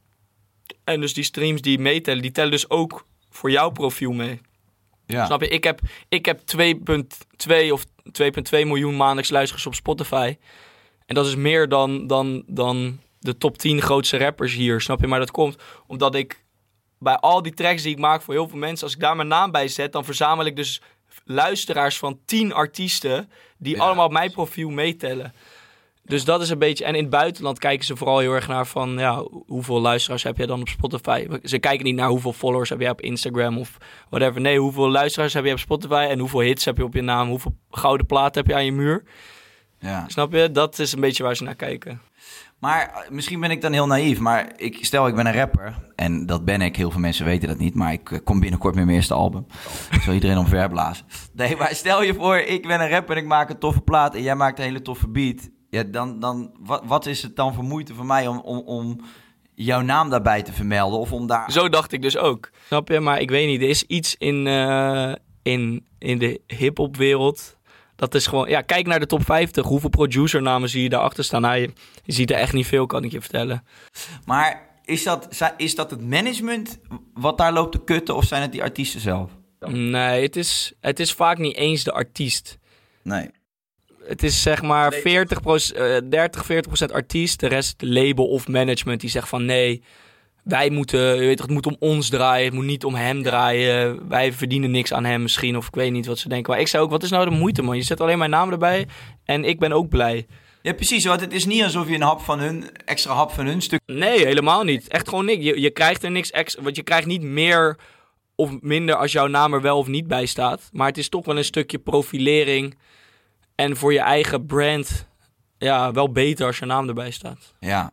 En dus die streams die meetellen, die tellen dus ook voor jouw profiel mee. Ja. Snap je? Ik heb, ik heb twee komma twee of twee komma twee miljoen maandelijks luisteraars op Spotify. En dat is meer dan, dan, dan de top tien grootste rappers hier. Snap je? Maar dat komt omdat ik bij al die tracks die ik maak voor heel veel mensen, als ik daar mijn naam bij zet, dan verzamel ik dus luisteraars van tien artiesten die ja. allemaal op mijn profiel meetellen. Dus dat is een beetje... En in het buitenland kijken ze vooral heel erg naar van... ja, hoeveel luisteraars heb je dan op Spotify? Ze kijken niet naar hoeveel followers heb je op Instagram of whatever. Nee, hoeveel luisteraars heb je op Spotify en hoeveel hits heb je op je naam? Hoeveel gouden platen heb je aan je muur? Ja. Snap je? Dat is een beetje waar ze naar kijken. Maar misschien ben ik dan heel naïef, maar ik stel ik ben een rapper. En dat ben ik, heel veel mensen weten dat niet. Maar ik kom binnenkort met mijn eerste album. Ik zal iedereen omverblazen. Nee, maar stel je voor, ik ben een rapper en ik maak een toffe plaat en jij maakt een hele toffe beat. Ja, dan, dan wat, wat is het dan voor moeite voor mij om, om, om jouw naam daarbij te vermelden? Of om daar... Zo dacht ik dus ook. Snap je? Maar ik weet niet, er is iets in, uh, in, in de hip-hop wereld. Dat is gewoon, ja, kijk naar de top vijftig. Hoeveel producernamen zie je daarachter staan? Nou, je, je ziet er echt niet veel, kan ik je vertellen. Maar is dat, is dat het management wat daar loopt te kutten? Of zijn het die artiesten zelf? Nee, het is, het is vaak niet eens de artiest. Nee. Het is zeg maar veertig procent, dertig, veertig procent artiest. De rest label of management die zegt van nee, wij moeten, je weet toch, het moet om ons draaien. Het moet niet om hem draaien. Wij verdienen niks aan hem misschien. Of ik weet niet wat ze denken. Maar ik zei ook, wat is nou de moeite man? Je zet alleen mijn naam erbij en ik ben ook blij. Ja, precies. Want het is niet alsof je een hap van hun, extra hap van hun stuk... Nee, helemaal niet. Echt gewoon niks. Je, je krijgt er niks extra. Want je krijgt niet meer of minder als jouw naam er wel of niet bij staat. Maar het is toch wel een stukje profilering. En voor je eigen brand, ja, wel beter als je naam erbij staat. Ja.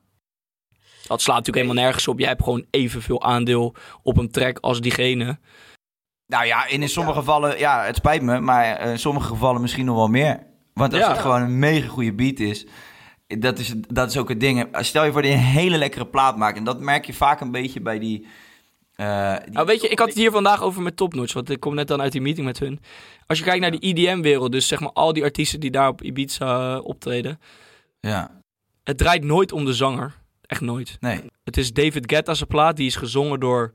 Dat slaat natuurlijk helemaal nergens op. Jij hebt gewoon evenveel aandeel op een track als diegene. Nou ja, in sommige gevallen, ja, het spijt me, maar in sommige gevallen misschien nog wel meer. Want als ja. het gewoon een mega goede beat is, dat is, dat is ook het ding. Stel je voor dat je een hele lekkere plaat maakt. En dat merk je vaak een beetje bij die... Uh, die... Nou, weet je, ik had het hier vandaag over met Top Notch, want ik kom net dan uit die meeting met hun. Als je kijkt naar die E D M-wereld, dus zeg maar al die artiesten die daar op Ibiza uh, optreden. Ja. Het draait nooit om de zanger. Echt nooit. Nee. Het is David Guetta's plaat, die is gezongen door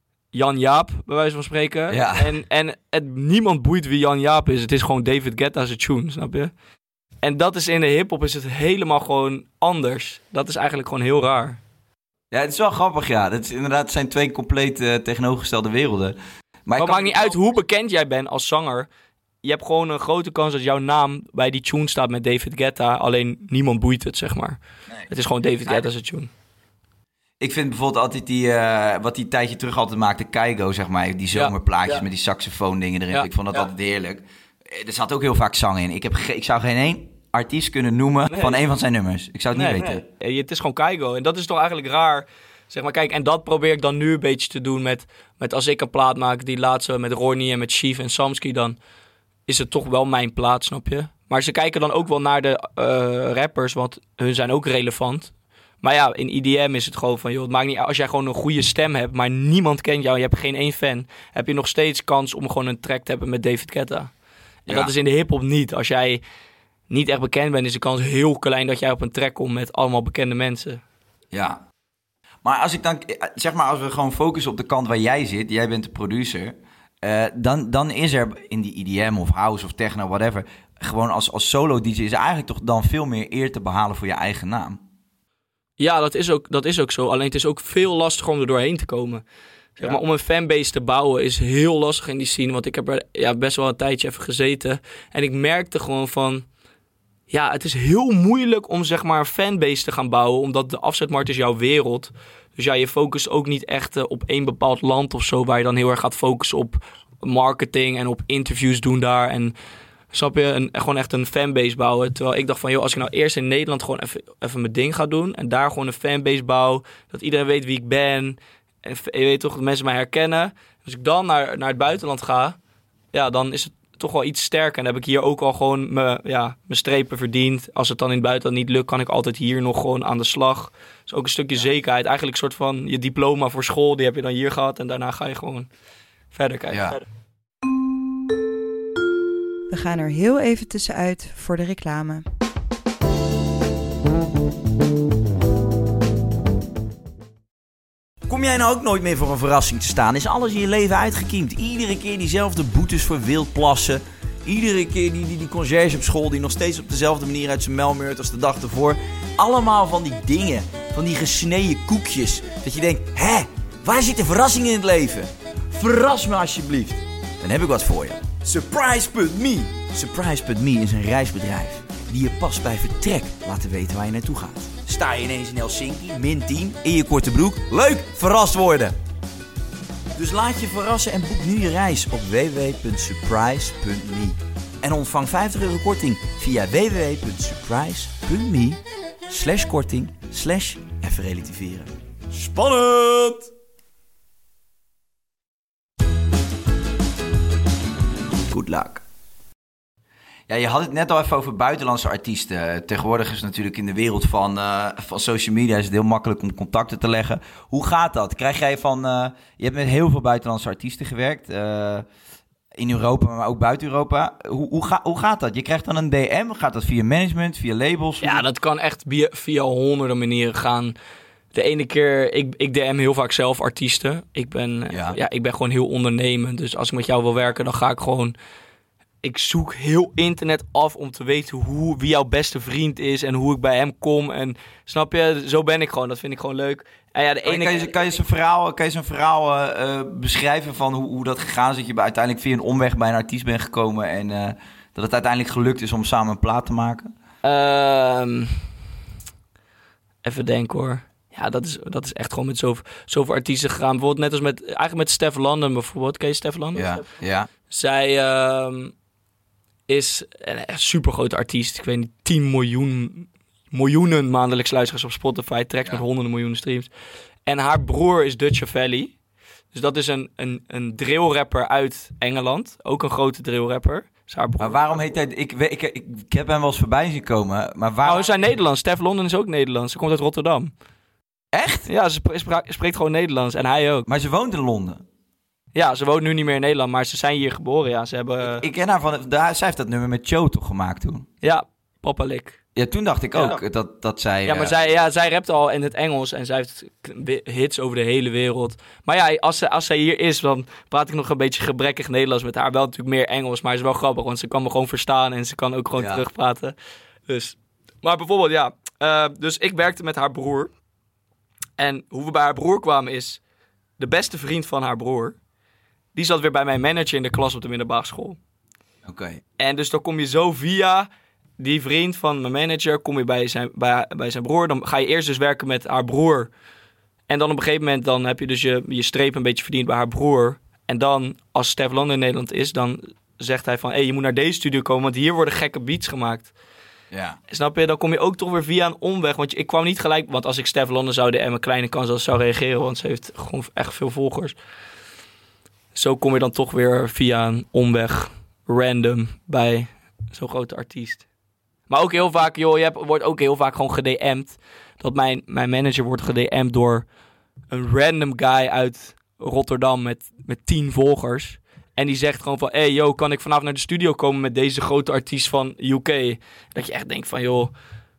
Jan Jaap, bij wijze van spreken. Ja. En, en het, niemand boeit wie Jan Jaap is. Het is gewoon David Guetta's tune, snap je? En dat is in de hiphop is het helemaal gewoon anders. Dat is eigenlijk gewoon heel raar. Ja, het is wel grappig, ja. Het is inderdaad het zijn twee compleet uh, tegenovergestelde werelden. Maar het maakt niet uit hoe bekend jij bent als zanger. Je hebt gewoon een grote kans dat jouw naam bij die tune staat met David Guetta. Alleen niemand boeit het, zeg maar. Nee. Het is gewoon David Guetta's tune. Ik vind bijvoorbeeld altijd die, uh, wat die tijdje terug altijd maakte, Keigo, zeg maar. Die zomerplaatjes ja, ja. met die saxofoon dingen erin. Ja. Ik vond dat ja. altijd heerlijk. Er zat ook heel vaak zang in. Ik, heb ge- ik zou geen één artiest kunnen noemen nee. van een van zijn nummers. Ik zou het nee, niet weten. Nee. Het is gewoon Keigo. En dat is toch eigenlijk raar. Zeg maar, kijk, en dat probeer ik dan nu een beetje te doen met, met als ik een plaat maak, die laatste met Ronnie en met Chief en Samsky, dan is het toch wel mijn plaat, snap je? Maar ze kijken dan ook wel naar de uh, rappers, want hun zijn ook relevant. Maar ja, in E D M is het gewoon van, joh, het maakt niet uit. Als jij gewoon een goede stem hebt, maar niemand kent jou, je hebt geen één fan, heb je nog steeds kans om gewoon een track te hebben met David Guetta. En ja. dat is in de hiphop niet. Als jij niet echt bekend bent, is de kans heel klein dat jij op een track komt met allemaal bekende mensen. Ja. Maar als ik dan, zeg maar, als we gewoon focussen op de kant waar jij zit, jij bent de producer, uh, dan, dan is er in die E D M of house of techno, whatever, gewoon als, als solo-D J is er eigenlijk toch dan veel meer eer te behalen voor je eigen naam. Ja, dat is ook, dat is ook zo. Alleen het is ook veel lastiger om er doorheen te komen. Zeg ja. maar, om een fanbase te bouwen is heel lastig in die scene, want ik heb er ja, best wel een tijdje even gezeten. En ik merkte gewoon van, ja, het is heel moeilijk om zeg maar een fanbase te gaan bouwen, omdat de afzetmarkt is jouw wereld. Dus ja, je focust ook niet echt uh, op één bepaald land of zo, waar je dan heel erg gaat focussen op marketing en op interviews doen daar. En snap je, een, gewoon echt een fanbase bouwen. Terwijl ik dacht van, joh, als ik nou eerst in Nederland gewoon even, even mijn ding ga doen. En daar gewoon een fanbase bouw. Dat iedereen weet wie ik ben. En je weet toch, dat mensen mij herkennen. Als ik dan naar, naar het buitenland ga, ja, dan is het toch wel iets sterker. En dan heb ik hier ook al gewoon mijn, ja, mijn strepen verdiend. Als het dan in het buitenland niet lukt, kan ik altijd hier nog gewoon aan de slag. Dus ook een stukje ja. zekerheid. Eigenlijk een soort van je diploma voor school, die heb je dan hier gehad. En daarna ga je gewoon verder kijken. Ja. We gaan er heel even tussenuit voor de reclame. Kom jij nou ook nooit meer voor een verrassing te staan? Is alles in je leven uitgekiemd? Iedere keer diezelfde boetes voor wildplassen. Iedere keer die, die, die conciërge op school die nog steeds op dezelfde manier uit zijn mel meurt als de dag ervoor. Allemaal van die dingen, van die gesneden koekjes. Dat je denkt, hè, waar zit de verrassing in het leven? Verras me alsjeblieft. Dan heb ik wat voor je. Surprise punt me. Surprise punt me is een reisbedrijf die je pas bij vertrek laten weten waar je naartoe gaat. Sta je ineens in Helsinki, min tien, in je korte broek. Leuk, verrast worden. Dus laat je verrassen en boek nu je reis op w w w punt surprise punt me. En ontvang vijftig euro korting via w w w punt surprise punt me slash korting slash even relativeren. Spannend! Good luck. Ja, je had het net al even over buitenlandse artiesten. Tegenwoordig is het natuurlijk in de wereld van, uh, van social media is het heel makkelijk om contacten te leggen. Hoe gaat dat? Krijg jij van... Uh, je hebt met heel veel buitenlandse artiesten gewerkt. Uh, in Europa, maar ook buiten Europa. Hoe, hoe, ga, hoe gaat dat? Je krijgt dan een D M? Gaat dat via management, via labels? Ja, dat kan echt via, via honderden manieren gaan. De ene keer, ik, ik D M heel vaak zelf artiesten. Ik ben, ja. Ja, ik ben gewoon heel ondernemend. Dus als ik met jou wil werken, dan ga ik gewoon... Ik zoek heel internet af om te weten hoe, wie jouw beste vriend is en hoe ik bij hem kom. En snap je, zo ben ik gewoon. Dat vind ik gewoon leuk. En ja, de ene kan, je, kan je zijn verhaal, kan je zijn verhaal uh, beschrijven van hoe, hoe dat gegaan is? Dat je uiteindelijk via een omweg bij een artiest bent gekomen en uh, dat het uiteindelijk gelukt is om samen een plaat te maken? Uh, even denken hoor. Ja, dat is, dat is echt gewoon met zoveel, zoveel artiesten gegaan. Bijvoorbeeld net als met, eigenlijk met Stef London bijvoorbeeld. Ken je Stef London? Ja, ja. Zij uh, is een super grote artiest. Ik weet niet, tien miljoen, miljoenen maandelijks luisteraars op Spotify. Tracks ja. met honderden miljoenen streams. En haar broer is Dutch Valley. Dus dat is een, een, een drillrapper uit Engeland. Ook een grote drillrapper. Maar waarom heet hij... Ik, ik, ik, ik heb hem wel eens voorbij zien komen. Maar waarom... Oh, ze zijn Nederlands. Stef London is ook Nederlands. Ze komt uit Rotterdam. Echt? Ja, ze spra- spreekt gewoon Nederlands. En hij ook. Maar ze woont in Londen? Ja, ze woont nu niet meer in Nederland. Maar ze zijn hier geboren, ja. Ze hebben... Ik, ik ken haar van... Daar, zij heeft dat nummer met Cho toch gemaakt toen? Ja, Papa Lik. Ja, toen dacht ik ook ja. dat, dat zij... Ja, maar uh... zij, ja, zij rapte al in het Engels en zij heeft hits over de hele wereld. Maar ja, als, ze, als zij hier is, dan praat ik nog een beetje gebrekkig Nederlands met haar. Wel natuurlijk meer Engels, maar het is wel grappig, want ze kan me gewoon verstaan en ze kan ook gewoon ja. terugpraten. Dus, maar bijvoorbeeld, ja. Uh, dus ik werkte met haar broer. En hoe we bij haar broer kwamen is, de beste vriend van haar broer, die zat weer bij mijn manager in de klas op de middelbare school. Oké. Okay. En dus dan kom je zo via... Die vriend van mijn manager, kom je bij zijn, bij, bij zijn broer. Dan ga je eerst dus werken met haar broer. En dan op een gegeven moment dan heb je dus je, je streep een beetje verdiend bij haar broer. En dan, als Stef London in Nederland is, dan zegt hij van... Hé, hey, je moet naar deze studio komen, want hier worden gekke beats gemaakt. Ja. Snap je? Dan kom je ook toch weer via een omweg. Want ik kwam niet gelijk... Want als ik Stef London zou D M'en, kleine kans dat ze zou reageren. Want ze heeft gewoon echt veel volgers. Zo kom je dan toch weer via een omweg, random, bij zo'n grote artiest. Maar ook heel vaak, joh, je hebt, wordt ook heel vaak gewoon ged m'd. Dat mijn, mijn manager wordt ged m'd door een random guy uit Rotterdam met, met tien volgers. En die zegt gewoon van, hé, hey, yo, kan ik vanavond naar de studio komen met deze grote artiest van U K? Dat je echt denkt van, joh,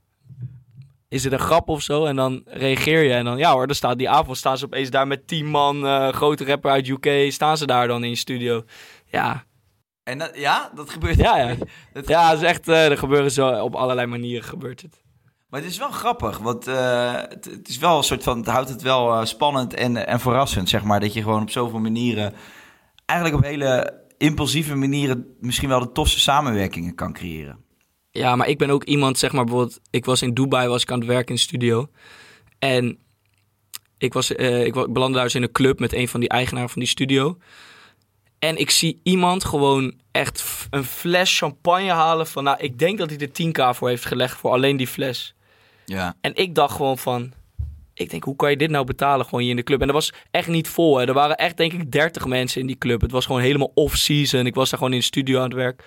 is het een grap of zo? En dan reageer je en dan, ja hoor, dan staat die avond staan ze opeens daar met tien man, uh, grote rapper uit U K, staan ze daar dan in je studio. Ja. En dat, ja, dat gebeurt. Ja, ja. Dat ja, het is echt, uh, er gebeuren zo op allerlei manieren gebeurt het. Maar het is wel grappig, want uh, het, het is wel een soort van, het houdt het wel uh, spannend en, en verrassend, zeg maar, dat je gewoon op zoveel manieren, eigenlijk op hele impulsieve manieren, misschien wel de tofste samenwerkingen kan creëren. Ja, maar ik ben ook iemand, zeg maar, bijvoorbeeld, ik was in Dubai, was ik aan het werken in de studio en ik was, uh, ik belandde daar dus in een club met een van die eigenaren van die studio. En ik zie iemand gewoon echt f- een fles champagne halen van... Nou, ik denk dat hij er tien k voor heeft gelegd voor alleen die fles. Ja. En ik dacht gewoon van... Ik denk, hoe kan je dit nou betalen gewoon hier in de club? En dat was echt niet vol. Hè. Er waren echt, denk ik, dertig mensen in die club. Het was gewoon helemaal off-season. Ik was daar gewoon in de studio aan het werk.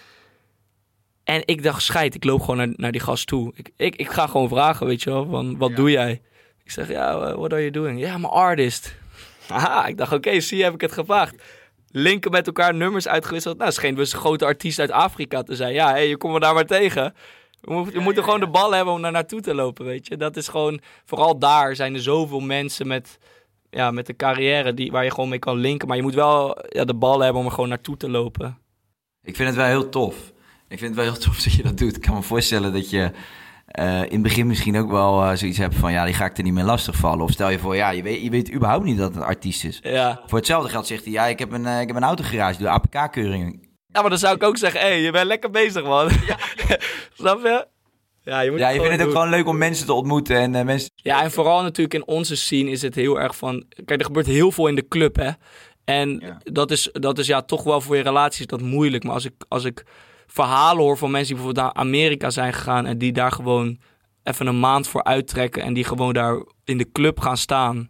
En ik dacht, scheid, ik loop gewoon naar, naar die gast toe. Ik, ik, ik ga gewoon vragen, weet je wel, van wat ja. doe jij? Ik zeg, ja, what are you doing? Ja, I'm an artist. Aha, ik dacht, oké, okay, zie, heb ik het gevraagd. Linken met elkaar, nummers uitgewisseld. Nou, scheen dus een grote artiest uit Afrika te zijn. Ja, hey, je komt me daar maar tegen. Je moet, je moet er gewoon de bal hebben om daar naartoe te lopen, weet je. Dat is gewoon, vooral daar zijn er zoveel mensen met, ja, met een carrière die, waar je gewoon mee kan linken. Maar je moet wel ja, de bal hebben om er gewoon naartoe te lopen. Ik vind het wel heel tof. Ik vind het wel heel tof dat je dat doet. Ik kan me voorstellen dat je uh, in het begin misschien ook wel uh, zoiets hebt van... ja, die ga ik er niet meer lastigvallen. Of stel je voor, ja, je weet, je weet überhaupt niet dat het een artiest is. Ja. Voor hetzelfde geld zegt hij, ja, ik heb een, uh, ik heb een autogarage, doe A P K-keuring. Ja, maar dan zou ik ook zeggen, hé, hey, je bent lekker bezig, man. Ja. Snap je? Ja, je, moet ja, je vindt het ook doen. gewoon leuk om mensen te ontmoeten en uh, mensen... Ja, en vooral natuurlijk in onze scene is het heel erg van... Kijk, er gebeurt heel veel in de club, hè. En ja. dat is, dat is ja toch wel voor je relaties dat moeilijk. Maar als ik, als ik verhalen hoor van mensen die bijvoorbeeld naar Amerika zijn gegaan... en die daar gewoon even een maand voor uittrekken... en die gewoon daar in de club gaan staan...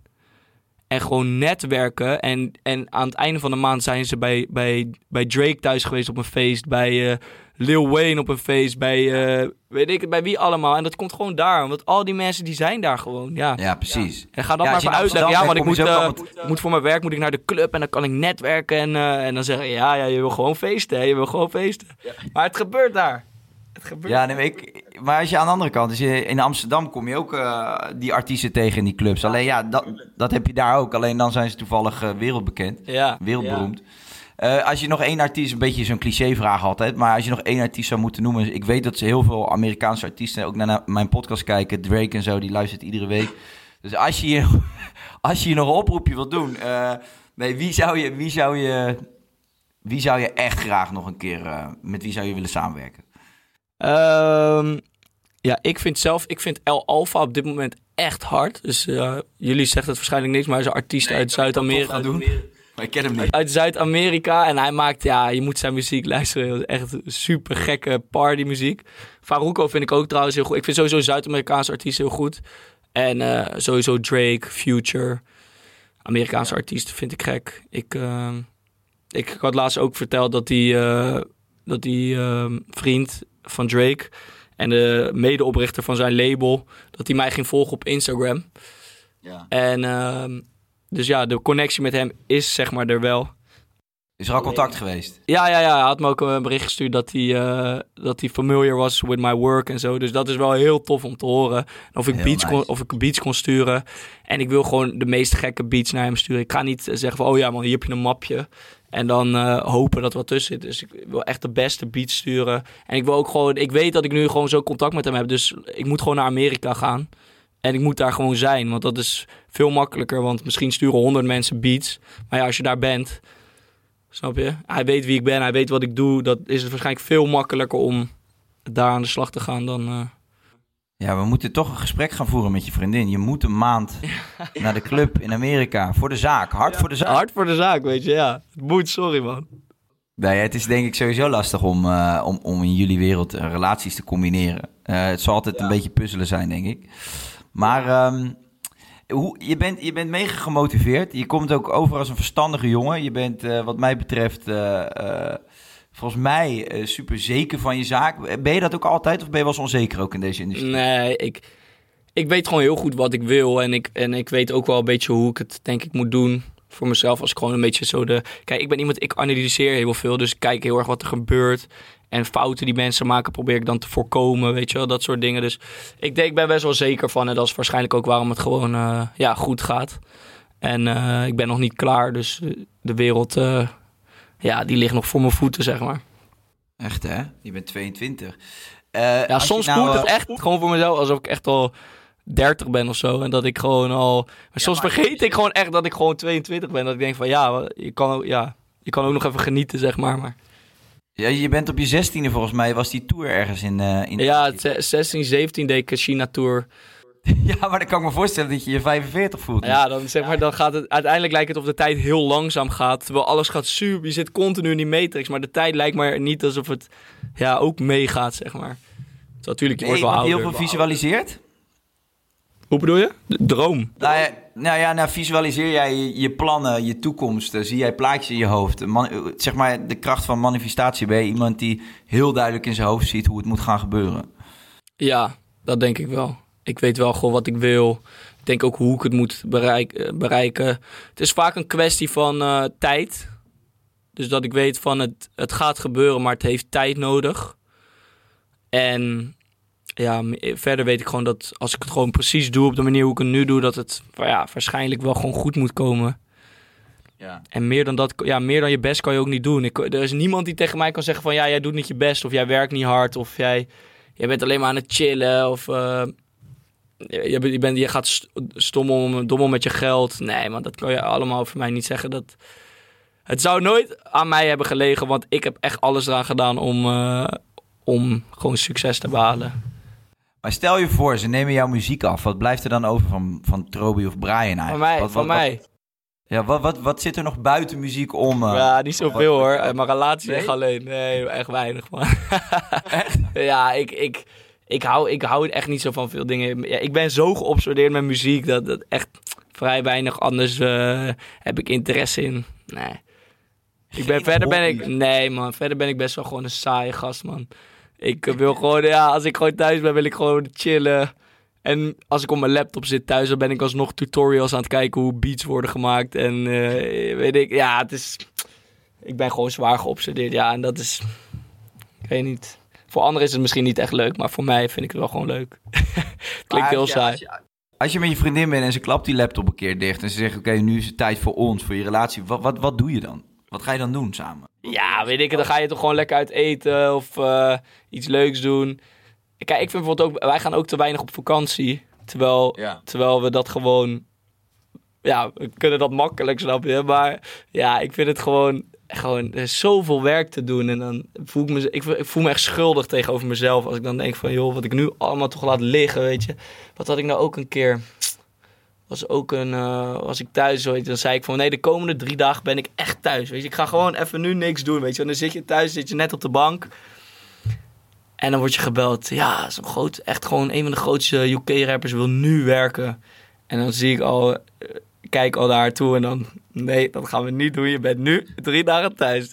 en gewoon netwerken. En, en aan het einde van de maand zijn ze bij, bij, bij Drake thuis geweest op een feest... bij uh, Lil Wayne op een feest, bij uh, weet ik bij wie allemaal. En dat komt gewoon daar, want al die mensen die zijn daar gewoon. Ja, ja precies. Ja. En ga dat ja, maar even uitleggen. Ja, want ik moet, uh, met... moet voor mijn werk moet ik naar de club en dan kan ik netwerken. En, uh, en dan zeggen ja, ja, je wil gewoon feesten. Hè? Je wil gewoon feesten. Ja. Maar het gebeurt daar. Het gebeurt ja, nee, maar, ik, maar als je aan de andere kant... Dus je, in Amsterdam kom je ook uh, die artiesten tegen in die clubs. Alleen ja, dat, dat heb je daar ook. Alleen dan zijn ze toevallig uh, wereldbekend. Ja. Wereldberoemd. Ja. Uh, als je nog één artiest, een beetje zo'n clichévraag altijd, maar als je nog één artiest zou moeten noemen, ik weet dat ze heel veel Amerikaanse artiesten ook naar mijn podcast kijken, Drake en zo, die luistert iedere week. Dus als je hier, als je hier nog een oproepje wilt doen, uh, nee, wie zou je, wie zou je, wie zou je echt graag nog een keer, uh, met wie zou je willen samenwerken? Um, ja, ik vind zelf, ik vind El Alfa op dit moment echt hard. Dus uh, jullie zeggen het waarschijnlijk niks, maar hij is een artiest nee, uit Zuid-Amerika. doen. Maar ik ken hem niet. Uit Zuid-Amerika. En hij maakt, ja, je moet zijn muziek luisteren. Echt super gekke partymuziek. Farruko vind ik ook trouwens heel goed. Ik vind sowieso Zuid-Amerikaanse artiesten heel goed. En uh, sowieso Drake, Future. Amerikaanse ja. artiesten vind ik gek. Ik, uh, ik had laatst ook verteld dat die, uh, dat die uh, vriend van Drake... en de medeoprichter van zijn label... dat hij mij ging volgen op Instagram. Ja. En... Uh, Dus ja, de connectie met hem is zeg maar er wel. Is er al contact geweest? Ja, ja, ja. Hij had me ook een bericht gestuurd dat hij, uh, dat hij familiar was with my work en zo. Dus dat is wel heel tof om te horen. Of ik, beats nice. kon, of ik beats kon sturen. En ik wil gewoon de meest gekke beats naar hem sturen. Ik ga niet zeggen van, oh ja man, hier heb je een mapje. En dan uh, hopen dat er wat tussen zit. Dus ik wil echt de beste beats sturen. En ik wil ook gewoon, ik weet dat ik nu gewoon zo contact met hem heb. Dus ik moet gewoon naar Amerika gaan. En ik moet daar gewoon zijn, want dat is veel makkelijker. Want misschien sturen honderd mensen beats. Maar ja, als je daar bent, snap je? Hij weet wie ik ben, hij weet wat ik doe. Dat is het waarschijnlijk veel makkelijker om daar aan de slag te gaan dan... Uh... Ja, we moeten toch een gesprek gaan voeren met je vriendin. Je moet een maand ja. naar de club in Amerika. Voor de zaak, hard ja. voor de zaak. Hard voor de zaak, weet je, ja. Het moet, sorry man. Nee, het is denk ik sowieso lastig om, uh, om, om in jullie wereld uh, relaties te combineren. Uh, het zal altijd ja. een beetje puzzelen zijn, denk ik. Maar um, hoe, je, bent, je bent mega gemotiveerd. Je komt ook over als een verstandige jongen. Je bent uh, wat mij betreft uh, uh, volgens mij uh, super zeker van je zaak. Ben je dat ook altijd of ben je wel eens onzeker ook in deze industrie? Nee, ik, ik weet gewoon heel goed wat ik wil. En ik, en ik weet ook wel een beetje hoe ik het denk ik moet doen voor mezelf. Als ik gewoon een beetje zo de... Kijk, ik ben iemand, ik analyseer heel veel. Dus ik kijk heel erg wat er gebeurt. En fouten die mensen maken probeer ik dan te voorkomen, weet je wel, dat soort dingen. Dus ik denk, ik ben best wel zeker van en dat is waarschijnlijk ook waarom het gewoon uh, ja, goed gaat. En uh, ik ben nog niet klaar, dus de wereld, uh, ja, die ligt nog voor mijn voeten, zeg maar. Echt hè? Je bent tweeëntwintig. Uh, ja, soms nou, voelt het echt gewoon voor mezelf alsof ik echt al dertig ben of zo. En dat ik gewoon al... Maar ja, soms maar vergeet ik gewoon echt dat ik gewoon tweeëntwintig ben. Dat ik denk van ja, je kan ook, ja, je kan ook nog even genieten, zeg maar, maar... Ja, je bent op je zestiende volgens mij, was die tour ergens in... Uh, in ja, zestien, zeventien deed ik een China-tour. Ja, maar dan kan ik me voorstellen dat je je vijfenveertig voelt. Ja, dan, zeg maar, dan gaat het... Uiteindelijk lijkt het of de tijd heel langzaam gaat. Terwijl alles gaat super... Je zit continu in die matrix. Maar de tijd lijkt maar niet alsof het ja, ook meegaat, zeg maar. Dus natuurlijk, je wordt wel ouder. Heb je heel veel visualiseerd? Hoe bedoel je? De droom. Nou ja, nou ja, nou visualiseer jij je, je plannen, je toekomst. Uh, zie jij plaatjes in je hoofd. Man, zeg maar, de kracht van manifestatie. Ben je iemand die heel duidelijk in zijn hoofd ziet hoe het moet gaan gebeuren? Ja, dat denk ik wel. Ik weet wel gewoon wat ik wil. Ik denk ook hoe ik het moet bereik, bereiken. Het is vaak een kwestie van uh, tijd. Dus dat ik weet van het, het gaat gebeuren, maar het heeft tijd nodig. En ja, verder weet ik gewoon dat als ik het gewoon precies doe op de manier hoe ik het nu doe, dat het ja, waarschijnlijk wel gewoon goed moet komen. Ja. En meer dan dat, ja, meer dan je best kan je ook niet doen. Ik, er is niemand die tegen mij kan zeggen van ja, jij doet niet je best of jij werkt niet hard of jij, jij bent alleen maar aan het chillen of uh, je, je, bent, je gaat stom dommel met je geld. Nee man, dat kan je allemaal voor mij niet zeggen. Dat, het zou nooit aan mij hebben gelegen, want ik heb echt alles eraan gedaan om, uh, om gewoon succes te behalen. Maar stel je voor, ze nemen jouw muziek af. Wat blijft er dan over van, van Trobi of Brian eigenlijk? Van mij, wat, van wat, mij. Wat, ja, wat, wat, wat zit er nog buiten muziek om? Uh, ja, niet zoveel hoor. Mijn relatie nee? echt alleen. Nee, echt weinig man. Echt? Ja, ik, ik, ik, hou, ik hou echt niet zo van veel dingen. Ja, ik ben zo geobsedeerd met muziek dat, dat echt vrij weinig anders uh, heb ik interesse in. Nee. Ik ben, verder ben ik... Nee man, verder ben ik best wel gewoon een saaie gast man. Ik wil gewoon, ja, als ik gewoon thuis ben, wil ik gewoon chillen. En als ik op mijn laptop zit thuis, dan ben ik alsnog tutorials aan het kijken hoe beats worden gemaakt. En uh, weet ik, ja, het is... Ik ben gewoon zwaar geobsedeerd, ja. En dat is... Ik weet niet. Voor anderen is het misschien niet echt leuk, maar voor mij vind ik het wel gewoon leuk. Klinkt heel ja, saai. Als je, als je met je vriendin bent en ze klapt die laptop een keer dicht en ze zegt, oké, okay, nu is het tijd voor ons, voor je relatie. Wat, wat, wat doe je dan? Wat ga je dan doen samen? Ja, weet ik, dan ga je toch gewoon lekker uit eten of uh, iets leuks doen. Kijk, ik vind bijvoorbeeld ook, wij gaan ook te weinig op vakantie. Terwijl, ja. terwijl we dat gewoon, ja, we kunnen dat makkelijk, snap je. Maar ja, ik vind het gewoon, gewoon, er is zoveel werk te doen. En dan voel ik me, ik, ik voel me echt schuldig tegenover mezelf. Als ik dan denk van, joh, wat ik nu allemaal toch laat liggen, weet je. Wat had ik nou ook een keer... Was ook een, uh, was ik thuis, weet je, dan zei ik van nee, de komende drie dagen ben ik echt thuis. Weet je, ik ga gewoon even nu niks doen, weet je. En dan zit je thuis, zit je net op de bank. En dan word je gebeld. Ja, zo'n groot, echt gewoon een van de grootste U K-rappers wil nu werken. En dan zie ik al, uh, kijk al naar toe en dan, nee, dat gaan we niet doen. Je bent nu drie dagen thuis.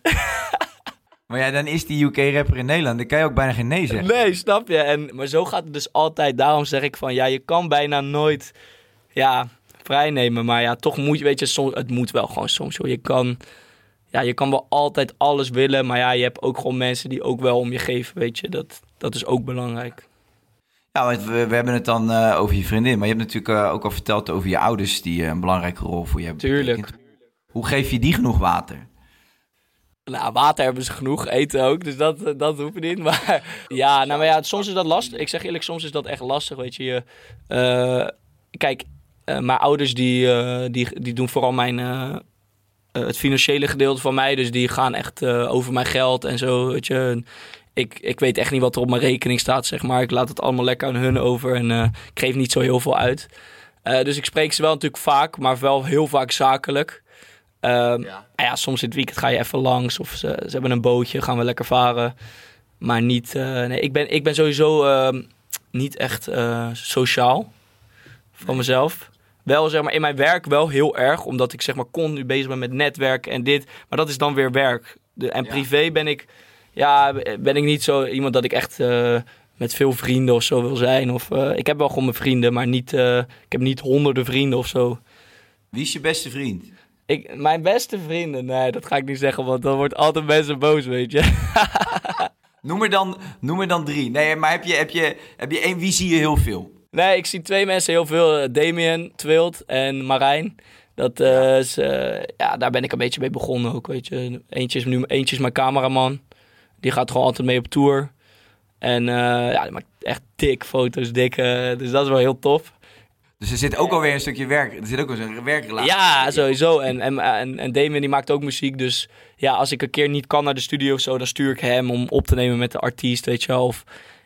Maar ja, dan is die U K-rapper in Nederland. Dan kan je ook bijna geen nee zeggen. Nee, snap je. En, maar zo gaat het dus altijd. Daarom zeg ik van ja, je kan bijna nooit... Ja, vrijnemen. Maar ja, toch moet je, weet je, soms, het moet wel gewoon soms. Joh. Je kan, ja, je kan wel altijd alles willen. Maar ja, je hebt ook gewoon mensen die ook wel om je geven, weet je. Dat, dat is ook belangrijk. Ja, want we, we hebben het dan uh, over je vriendin. Maar je hebt natuurlijk uh, ook al verteld over je ouders die uh, een belangrijke rol voor je hebben. Tuurlijk. Hoe geef je die genoeg water? Nou, water hebben ze genoeg, eten ook, dus dat, dat hoeft niet. Maar ja, nou maar ja, soms is dat lastig. Ik zeg eerlijk, soms is dat echt lastig, weet je. je uh, kijk... Uh, mijn ouders die, uh, die, die doen vooral mijn, uh, uh, het financiële gedeelte van mij. Dus die gaan echt uh, over mijn geld en zo. Weet je. Ik, ik weet echt niet wat er op mijn rekening staat, zeg maar. Ik laat het allemaal lekker aan hun over en uh, ik geef niet zo heel veel uit. Uh, dus ik spreek ze wel natuurlijk vaak, maar wel heel vaak zakelijk. Uh, ja. ja, soms in het weekend ga je even langs of ze, ze hebben een bootje, gaan we lekker varen. Maar niet, uh, nee, ik ben, ik ben sowieso uh, niet echt uh, sociaal van mezelf. Wel, zeg maar, in mijn werk wel heel erg. Omdat ik, zeg maar, continu bezig ben met netwerken en dit. Maar dat is dan weer werk. De, en ja. privé ben ik... Ja, ben ik niet zo iemand dat ik echt uh, met veel vrienden of zo wil zijn. Of, uh, ik heb wel gewoon mijn vrienden, maar niet... Uh, ik heb niet honderden vrienden of zo. Wie is je beste vriend? Ik, mijn beste vrienden? Nee, dat ga ik niet zeggen, want dan wordt altijd mensen boos, weet je. noem, er dan, noem er dan drie. Nee, maar heb je, heb je, heb je één... Wie zie je heel veel? Nee, ik zie twee mensen heel veel. Damien, Twilt en Marijn. Dat, uh, ja. Is, uh, ja, daar ben ik een beetje mee begonnen ook, weet je. Eentje is, nu, eentje is mijn cameraman. Die gaat gewoon altijd mee op tour. En uh, ja, die maakt echt dik foto's, dik. Uh, dus dat is wel heel tof. Dus er zit ook alweer een stukje werk. Er zit ook een werkrelatie. Ja, sowieso. En, en, en, en Damien die maakt ook muziek. Dus ja, als ik een keer niet kan naar de studio of zo, dan stuur ik hem om op te nemen met de artiest, weet je wel. Of,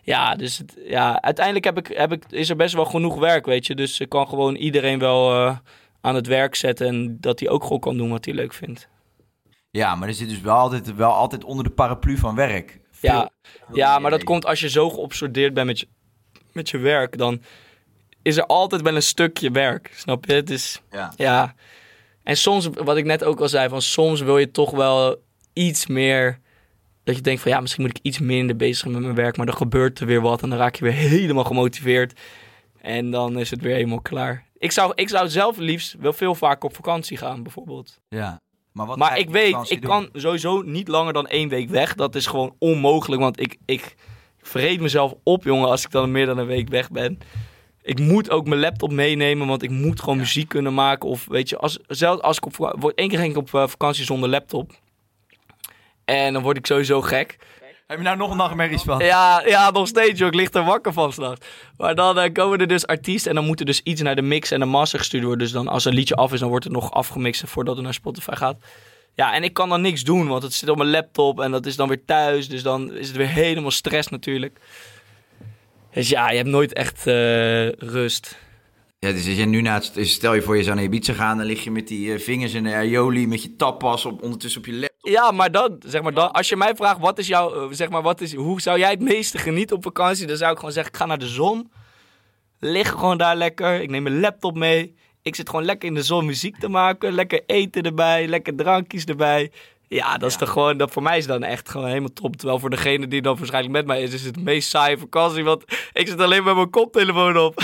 Ja, dus het, ja, uiteindelijk heb ik, heb ik, is er best wel genoeg werk, weet je. Dus ik kan gewoon iedereen wel uh, aan het werk zetten en dat hij ook gewoon kan doen wat hij leuk vindt. Ja, maar er zit dus wel altijd, wel altijd onder de paraplu van werk. Veel, ja, veel ja, maar dat komt als je zo geobsedeerd bent met je, met je werk, dan is er altijd wel een stukje werk, snap je? Dus ja. ja. En soms, wat ik net ook al zei, van soms wil je toch wel iets meer, dat je denkt van ja, misschien moet ik iets minder bezig zijn met mijn werk, maar dan gebeurt er weer wat en dan raak je weer helemaal gemotiveerd en dan is het weer helemaal klaar. Ik zou, ik zou zelf liefst wel veel vaker op vakantie gaan, bijvoorbeeld. Ja. Maar, wat maar ik weet, ik doen? kan sowieso niet langer dan één week weg. Dat is gewoon onmogelijk, want ik, ik vreet mezelf op, jongen, als ik dan meer dan een week weg ben. Ik moet ook mijn laptop meenemen, want ik moet gewoon ja. muziek kunnen maken. Of weet je, als, zelfs als ik op één keer ging ik op vakantie zonder laptop. En dan word ik sowieso gek. Heb je nou nog nachtmerries van? Ja, ja, nog steeds, joh. Ik lig er wakker van s'nachts. Maar dan uh, komen er dus artiesten en dan moet er dus iets naar de mix en de master gestuurd worden. Dus dan als een liedje af is, dan wordt het nog afgemixt voordat het naar Spotify gaat. Ja, en ik kan dan niks doen, want het zit op mijn laptop en dat is dan weer thuis. Dus dan is het weer helemaal stress natuurlijk. Dus ja, je hebt nooit echt uh, rust. Ja, dus als je nu naar het, stel je voor je zou naar Ibiza gaan, dan lig je met die uh, vingers in de aioli, met je tappas op, ondertussen op je laptop. Ja, maar dan, zeg maar, dan, als je mij vraagt, wat is jouw, uh, zeg maar, wat is, hoe zou jij het meeste genieten op vakantie? Dan zou ik gewoon zeggen, ik ga naar de zon, lig gewoon daar lekker, ik neem mijn laptop mee, ik zit gewoon lekker in de zon muziek te maken, lekker eten erbij, lekker drankjes erbij. Ja, dat is ja. toch gewoon, dat voor mij is dan echt gewoon helemaal top. Terwijl voor degene die dan waarschijnlijk met mij is, is het de meest saaie vakantie, want ik zit alleen met mijn koptelefoon op.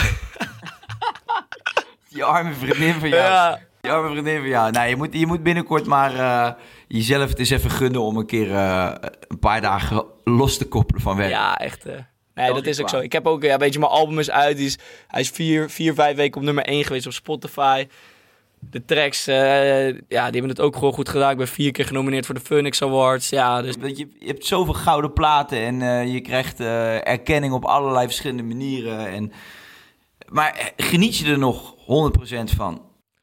Die arme vriendin van jou. Ja. Die arme vriendin van jou. Nou, je moet, je moet binnenkort maar uh, jezelf het eens even gunnen om een keer uh, een paar dagen los te koppelen van werk. Ja, echt. Uh, nee, dat is ook zo. Ik heb ook, ja, weet je, mijn album is uit. Die is, hij is vier, vier, vijf weken op nummer één geweest op Spotify. De tracks, uh, ja, die hebben het ook gewoon goed gedaan. Ik ben vier keer genomineerd voor de Phoenix Awards. Ja, dus... je, je hebt zoveel gouden platen en uh, je krijgt uh, erkenning op allerlei verschillende manieren. En... Maar geniet je er nog honderd procent van?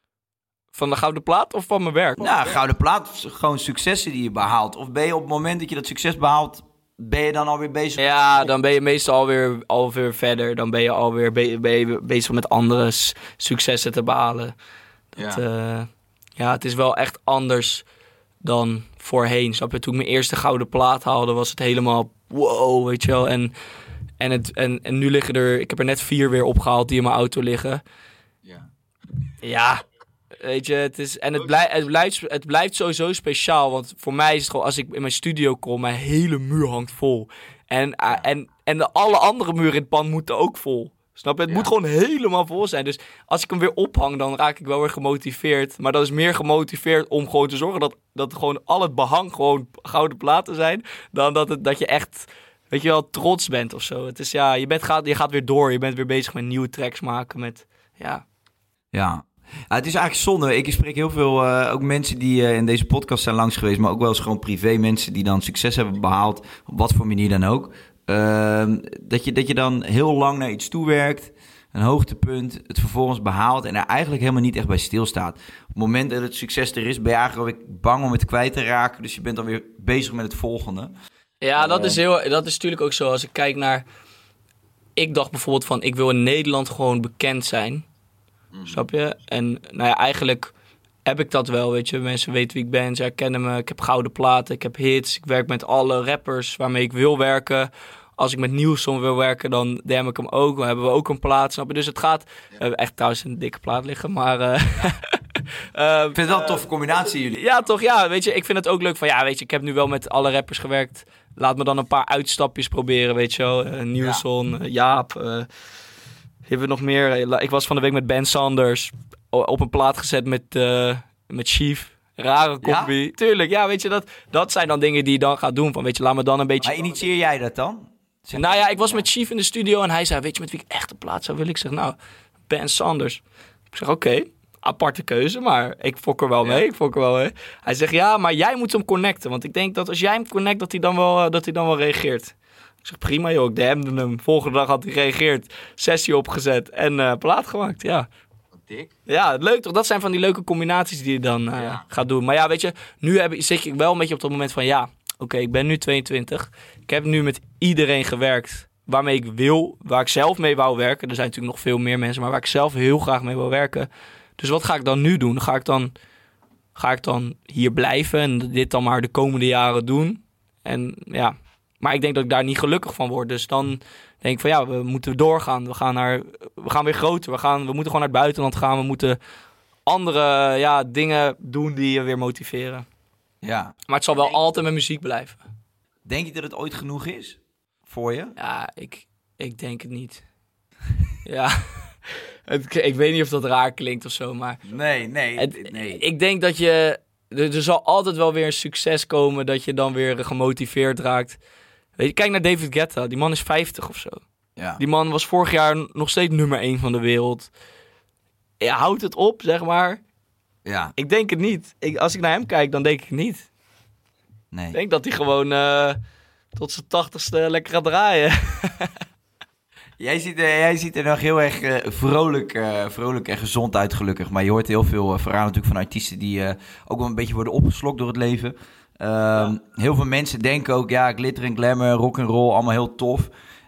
Van de gouden plaat of van mijn werk? Nou, gouden plaat, gewoon successen die je behaalt. Of ben je op het moment dat je dat succes behaalt, ben je dan alweer bezig? Ja, dan ben je meestal alweer, alweer verder. Dan ben je alweer be- ben je bezig met andere s- successen te behalen. Dat, ja. Uh, ja, het is wel echt anders dan voorheen. Snap je? Toen ik mijn eerste gouden plaat haalde, was het helemaal wow, weet je wel. En, en, het, en, en nu liggen er, ik heb er net vier weer opgehaald die in mijn auto liggen. Ja. Ja, weet je, het is, en het, blij, het, blijft, het blijft sowieso speciaal. Want voor mij is het gewoon, als ik in mijn studio kom, mijn hele muur hangt vol. En, ja. en, en de alle andere muren in het pand moeten ook vol. Snap je? Het ja. moet gewoon helemaal vol zijn. Dus als ik hem weer ophang, dan raak ik wel weer gemotiveerd. Maar dat is meer gemotiveerd om gewoon te zorgen dat, dat gewoon al het behang gewoon gouden platen zijn. Dan dat, het, dat je echt, weet je wel, trots bent of zo. Het is ja, je, bent, gaat, je gaat weer door. Je bent weer bezig met nieuwe tracks maken. Met, ja. Ja. Ja, het is eigenlijk zonde. Ik spreek heel veel, uh, ook mensen die uh, in deze podcast zijn langs geweest, maar ook wel eens gewoon privé mensen die dan succes hebben behaald, op wat voor manier dan ook. Uh, dat, je, dat je dan heel lang naar iets toewerkt, een hoogtepunt, het vervolgens behaalt en er eigenlijk helemaal niet echt bij stilstaat. Op het moment dat het succes er is, ben je eigenlijk bang om het kwijt te raken, dus je bent dan weer bezig met het volgende. Ja, dat, uh, is, heel, dat is natuurlijk ook zo. Als ik kijk naar, ik dacht bijvoorbeeld van, ik wil in Nederland gewoon bekend zijn. Mm. Snap je? En nou ja, eigenlijk heb ik dat wel, weet je. Mensen weten wie ik ben, ze herkennen me. Ik heb gouden platen, ik heb hits. Ik werk met alle rappers waarmee ik wil werken. Als ik met Nielsen wil werken, dan D M ik hem ook. Dan hebben we ook een plaat, snap je? Dus het gaat... Ja. We hebben echt trouwens een dikke plaat liggen, maar... Uh, uh, ik vind het wel een toffe combinatie, jullie. Ja, toch? Ja, weet je. Ik vind het ook leuk van... Ja, weet je, ik heb nu wel met alle rappers gewerkt. Laat me dan een paar uitstapjes proberen, weet je wel. Uh, Nielsen, ja. uh, Jaap... Uh, hebben we nog meer? Ik was van de week met Ben Sanders op een plaat gezet met, uh, met Chief. Rare combi. Ja? Tuurlijk, ja, weet je, dat, dat zijn dan dingen die je dan gaat doen. Van, weet je, laat me dan een beetje... Maar initieer jij dat dan? Zeg nou ja, ik was met Chief in de studio en hij zei, weet je met wie ik echt een plaat zou willen? Ik zeg, nou, Ben Sanders. Ik zeg, oké, okay, aparte keuze, maar ik fok er wel mee. Ja. Ik fok er wel mee. Hij zegt, ja, maar jij moet hem connecten. Want ik denk dat als jij hem connect, dat hij dan wel, dat hij dan wel reageert. Ik zeg, prima joh, ik D M'de hem. Volgende dag had hij gereageerd. Sessie opgezet en uh, plaat gemaakt, ja. Dik. Ja, leuk toch? Dat zijn van die leuke combinaties die je dan uh, ja. gaat doen. Maar ja, weet je, nu heb, zit ik wel een beetje op dat moment van... Ja, oké, okay, ik ben nu tweeëntwintig. Ik heb nu met iedereen gewerkt waarmee ik wil, waar ik zelf mee wou werken. Er zijn natuurlijk nog veel meer mensen, maar waar ik zelf heel graag mee wil werken. Dus wat ga ik dan nu doen? Ga ik dan, ga ik dan hier blijven en dit dan maar de komende jaren doen? En ja, maar ik denk dat ik daar niet gelukkig van word. Dus dan denk ik van ja, we moeten doorgaan. We gaan, naar, we gaan weer groter. We, gaan, we moeten gewoon naar het buitenland gaan. We moeten andere ja, dingen doen die je weer motiveren. Ja. Maar het zal wel altijd met muziek blijven. Denk je dat het ooit genoeg is voor je? Ja, ik, ik denk het niet. ja, het, ik weet niet of dat raar klinkt of zo, maar... Nee, nee, het, nee. Ik denk dat je... Er, er zal altijd wel weer een succes komen dat je dan weer gemotiveerd raakt. Weet je, kijk naar David Guetta. Die man is vijftig of zo. Ja. Die man was vorig jaar nog steeds nummer één van de wereld. Ja, houdt het op, zeg maar. Ja. Ik denk het niet. Ik, als ik naar hem kijk, dan denk ik het niet. Nee. Ik denk dat hij gewoon uh, tot zijn tachtigste lekker gaat draaien. Jij ziet, uh, jij ziet er nog heel erg uh, vrolijk, uh, vrolijk en gezond uit, gelukkig. Maar je hoort heel veel uh, verhalen natuurlijk van artiesten die uh, ook wel een beetje worden opgeslokt door het leven. Uh, ja. Heel veel mensen denken ook, ja, glitter en glamour, rock and roll, allemaal heel tof.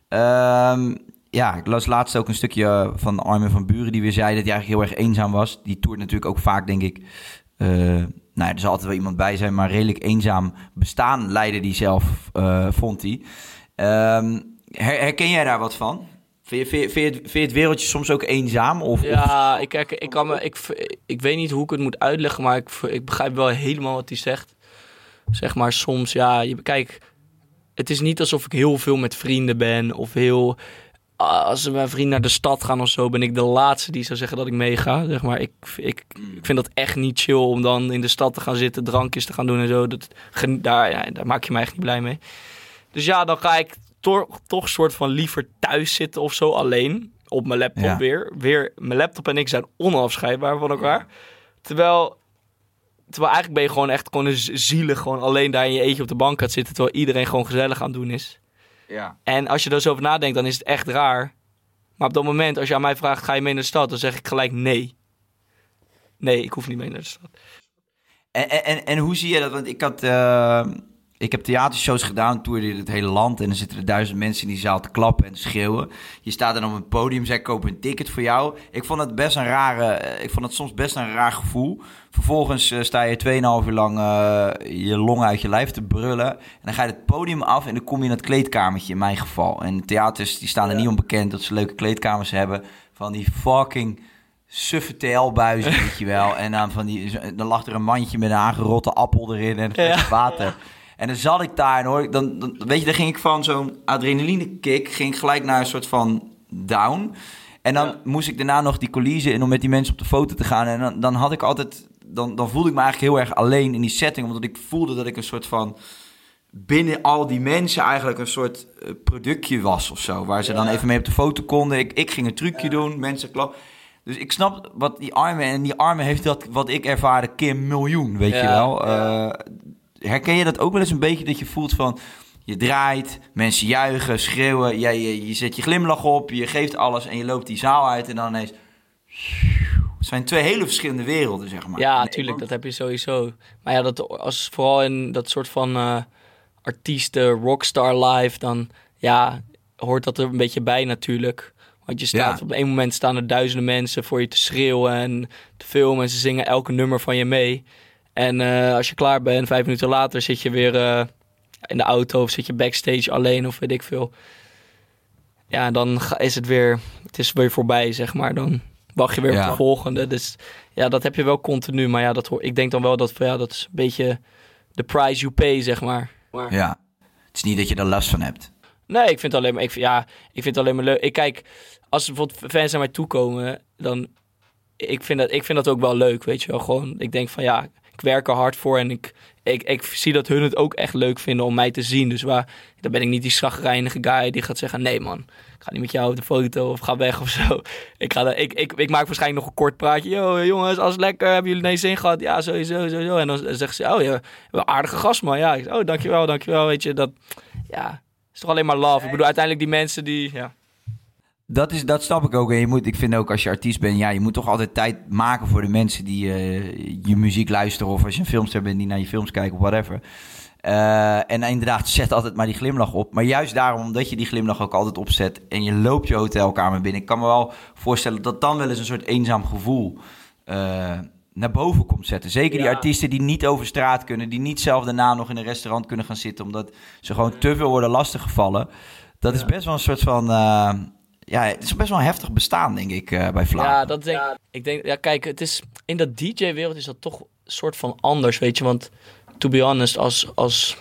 Uh, ja, ik las laatst ook een stukje van Armin van Buuren die weer zei dat hij eigenlijk heel erg eenzaam was. Die toert natuurlijk ook vaak, denk ik. Uh, nou ja, er zal altijd wel iemand bij zijn, maar redelijk eenzaam bestaan leidde die zelf, uh, vond hij. Uh, her, herken jij daar wat van? Vind je, vind, je, vind, je het, vind je het wereldje soms ook eenzaam? Of, ja, of... Ik, ik, ik, kan me, ik, ik weet niet hoe ik het moet uitleggen, maar ik, ik begrijp wel helemaal wat hij zegt. Zeg maar soms, ja, je, kijk, het is niet alsof ik heel veel met vrienden ben of heel... Als mijn vrienden naar de stad gaan of zo, ben ik de laatste die zou zeggen dat ik meega. Zeg maar, ik, ik, ik vind dat echt niet chill om dan in de stad te gaan zitten, drankjes te gaan doen en zo. Dat, daar, ja, daar maak je me echt niet blij mee. Dus ja, dan ga ik toch, toch soort van liever thuis zitten of zo, alleen. Op mijn laptop ja. weer. weer. Mijn laptop en ik zijn onafscheidbaar van elkaar. Ja. Terwijl, terwijl eigenlijk ben je gewoon echt gewoon een zielig, gewoon alleen daar in je eentje op de bank gaat zitten, terwijl iedereen gewoon gezellig aan het doen is. Ja. En als je er zo over nadenkt, dan is het echt raar. Maar op dat moment, als je aan mij vraagt, ga je mee naar de stad? Dan zeg ik gelijk nee. Nee, ik hoef niet mee naar de stad. En, en, en hoe zie je dat? Want ik had... Uh, ik heb theatershows gedaan, toerde in het hele land. En dan zitten er duizend mensen in die zaal te klappen en te schreeuwen. Je staat dan op een podium, zij kopen een ticket voor jou. Ik vond het best een rare... Ik vond het soms best een raar gevoel. Vervolgens uh, sta je tweeënhalf uur lang uh, je longen uit je lijf te brullen. En dan ga je het podium af en dan kom je in het kleedkamertje, in mijn geval. En theaters die staan er ja. niet onbekend dat ze leuke kleedkamers hebben. Van die fucking suffe T L-buizen, weet je wel. En dan, van die, dan lag er een mandje met een aangerotte appel erin en een ja. water. Ja. En dan zat ik daar en hoor, dan, dan, weet je, dan ging ik van zo'n adrenaline kick, ging ik gelijk naar een soort van down. En dan ja. moest ik daarna nog die coulisse in om met die mensen op de foto te gaan. En dan, dan had ik altijd, dan, dan voelde ik me eigenlijk heel erg alleen in die setting, omdat ik voelde dat ik een soort van binnen al die mensen eigenlijk een soort productje was of zo, waar ze ja. dan even mee op de foto konden. Ik, ik ging een trucje ja. doen, mensen klap. Dus ik snap wat die armen, en die armen heeft dat wat ik ervaarde keer miljoen, weet ja. je wel. Ja. Uh, Herken je dat ook wel eens een beetje, dat je voelt van, je draait, mensen juichen, schreeuwen, jij, je, je zet je glimlach op, je geeft alles en je loopt die zaal uit en dan ineens... Het zijn twee hele verschillende werelden, zeg maar. Ja, natuurlijk, dat heb je sowieso. Maar ja, dat, als vooral in dat soort van uh, artiesten, rockstar live, dan ja, hoort dat er een beetje bij natuurlijk. Want je staat ja. op een moment staan er duizenden mensen voor je te schreeuwen en te filmen en ze zingen elke nummer van je mee. En uh, als je klaar bent, vijf minuten later zit je weer uh, in de auto of zit je backstage alleen of weet ik veel. Ja, dan is het weer, het is weer voorbij, zeg maar. Dan wacht je weer ja. op de volgende. Dus ja, dat heb je wel continu. Maar ja, dat hoor, ik denk dan wel dat, ja, dat is een beetje de price you pay, zeg maar. maar. Ja, het is niet dat je er last van hebt. Nee, ik vind het alleen maar, ik, ja, ik vind het alleen maar leuk. Ik kijk, als er bijvoorbeeld fans naar mij toe komen, dan, ik vind dat, ik vind dat ook wel leuk, weet je wel. Gewoon, ik denk van ja, ik werk er hard voor en ik, ik, ik zie dat hun het ook echt leuk vinden om mij te zien. Dus waar, dan ben ik niet die chagrijnige guy die gaat zeggen, nee man, ik ga niet met jou op de foto of ga weg of zo. Ik, ga, ik, ik, ik maak waarschijnlijk nog een kort praatje. Yo jongens, alles lekker, hebben jullie ineens zin gehad? Ja, sowieso, sowieso. En dan zeggen ze, oh ja, wel aardige gast man. Ja, ik, oh dankjewel, dankjewel. Weet je, dat, ja, is toch alleen maar love. Ik bedoel, uiteindelijk die mensen die, ja... Dat, is, dat snap ik ook. En je moet, ik vind ook als je artiest bent, ja, je moet toch altijd tijd maken voor de mensen die uh, je muziek luisteren. Of als je een filmster bent die naar je films kijkt of whatever. Uh, en inderdaad, zet altijd maar die glimlach op. Maar juist daarom, omdat je die glimlach ook altijd opzet en je loopt je hotelkamer binnen, ik kan me wel voorstellen dat dan wel eens een soort eenzaam gevoel uh, naar boven komt zetten. Zeker die ja. artiesten die niet over straat kunnen, die niet zelf daarna nog in een restaurant kunnen gaan zitten, omdat ze gewoon te veel worden lastiggevallen. Dat ja. is best wel een soort van... Uh, ja, het is best wel een heftig bestaan, denk ik, uh, bij Vlaam. Ja, dat denk ja. ik. denk, ja, kijk, het is in dat D J-wereld is dat toch een soort van anders, weet je, want to be honest, als, als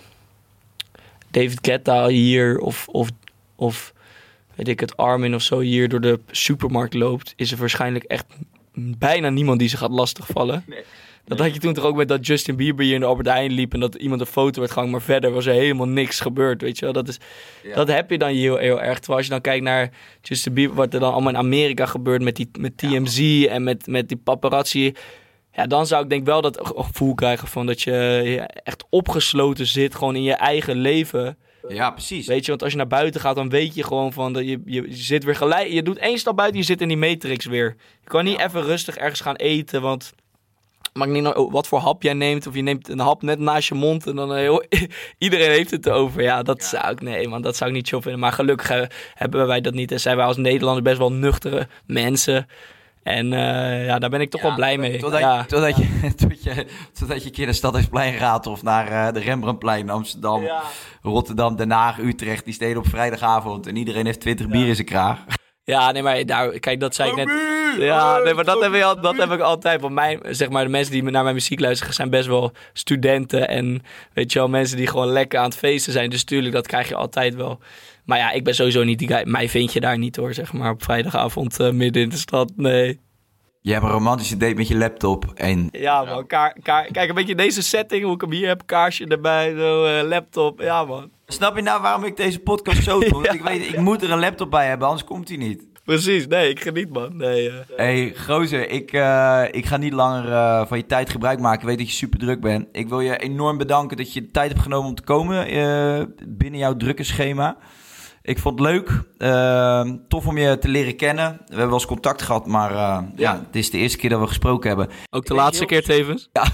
David Guetta hier of, of, of weet ik het, Armin of zo hier door de supermarkt loopt, is er waarschijnlijk echt bijna niemand die ze gaat lastigvallen. Nee. Dat had je toen toch ook met dat Justin Bieber hier in de Albert Heijn liep en dat iemand een foto werd gehangen, maar verder was er helemaal niks gebeurd, weet je wel. Dat, is, ja. dat heb je dan heel, heel erg. Terwijl als je dan kijkt naar Justin Bieber, wat er dan allemaal in Amerika gebeurt met, die, met T M Z ja. en met, met die paparazzi. Ja, dan zou ik denk wel dat gevoel krijgen van dat je echt opgesloten zit, gewoon in je eigen leven. Ja, precies. Weet je, want als je naar buiten gaat, dan weet je gewoon van dat je, je, je zit weer gelijk. Je doet één stap buiten, je zit in die matrix weer. Je kan niet ja. even rustig ergens gaan eten, want maakt niet nou wat voor hap jij neemt, of je neemt een hap net naast je mond en dan heel, iedereen heeft het erover. Ja, dat ja. zou ik, nee man, dat zou ik niet zo vinden. Maar gelukkig uh, hebben wij dat niet en zijn wij als Nederlanders best wel nuchtere mensen. En uh, ja, daar ben ik toch ja, wel blij mee. Totdat, ja. totdat, je, totdat, je, totdat je een keer naar Stadhuisplein gaat of naar uh, de Rembrandtplein, Amsterdam, ja. Rotterdam, Den Haag, Utrecht. Die steden op vrijdagavond en iedereen heeft twintig ja. bier in zijn kraag. Ja, nee, maar daar, kijk, dat zei ik net. Ja, nee, maar dat heb ik, al, dat heb ik altijd. Want mijn, zeg maar, de mensen die naar mijn muziek luisteren zijn best wel studenten. En weet je wel, mensen die gewoon lekker aan het feesten zijn. Dus tuurlijk, dat krijg je altijd wel. Maar ja, ik ben sowieso niet die guy. Mij vind je daar niet hoor, zeg maar, op vrijdagavond uh, midden in de stad. Nee. Je hebt een romantische date met je laptop en... Ja man, kaar, kaar, kijk een beetje deze setting, hoe ik hem hier heb, kaarsje erbij, zo, uh, laptop, ja man. Snap je nou waarom ik deze podcast zo doe? Want ja. ik weet, ik moet er een laptop bij hebben, anders komt hij niet. Precies, nee, ik geniet man. Nee, uh. Hey, gozer, ik, uh, ik ga niet langer uh, van je tijd gebruik maken. Ik weet dat je super druk bent. Ik wil je enorm bedanken dat je de tijd hebt genomen om te komen uh, binnen jouw drukke schema. Ik vond het leuk. Uh, tof om je te leren kennen. We hebben wel eens contact gehad, maar uh, ja. ja, het is de eerste keer dat we gesproken hebben. Ook de laatste keer tevens? Ja.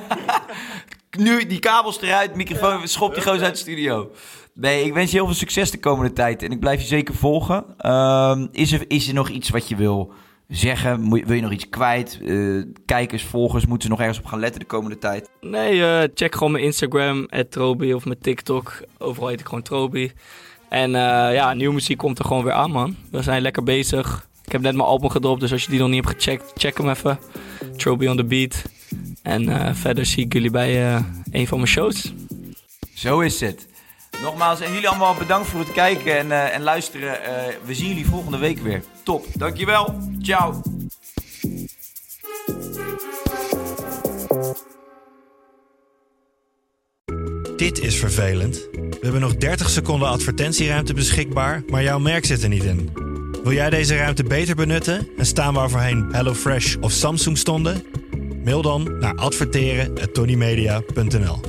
Nu die kabels eruit, microfoon, ja. schop die gozer uit de studio. Nee, ik wens je heel veel succes de komende tijd. En ik blijf je zeker volgen. Uh, is, er, is er nog iets wat je wil zeggen? Wil je nog iets kwijt? Uh, kijkers, volgers, moeten ze nog ergens op gaan letten de komende tijd? Nee, uh, check gewoon mijn Instagram, at Trobi, of mijn TikTok. Overal heet ik gewoon Trobi. En uh, ja, nieuwe muziek komt er gewoon weer aan, man. We zijn lekker bezig. Ik heb net mijn album gedropt, dus als je die nog niet hebt gecheckt, check hem even. Trobi on the beat. En uh, verder zie ik jullie bij uh, een van mijn shows. Zo is het. Nogmaals, en jullie allemaal bedankt voor het kijken en, uh, en luisteren. Uh, we zien jullie volgende week weer. Top, dankjewel. Ciao. Dit is vervelend. We hebben nog dertig seconden advertentieruimte beschikbaar, maar jouw merk zit er niet in. Wil jij deze ruimte beter benutten en staan waar voorheen HelloFresh of Samsung stonden? Mail dan naar adverteren at tonymedia punt n l.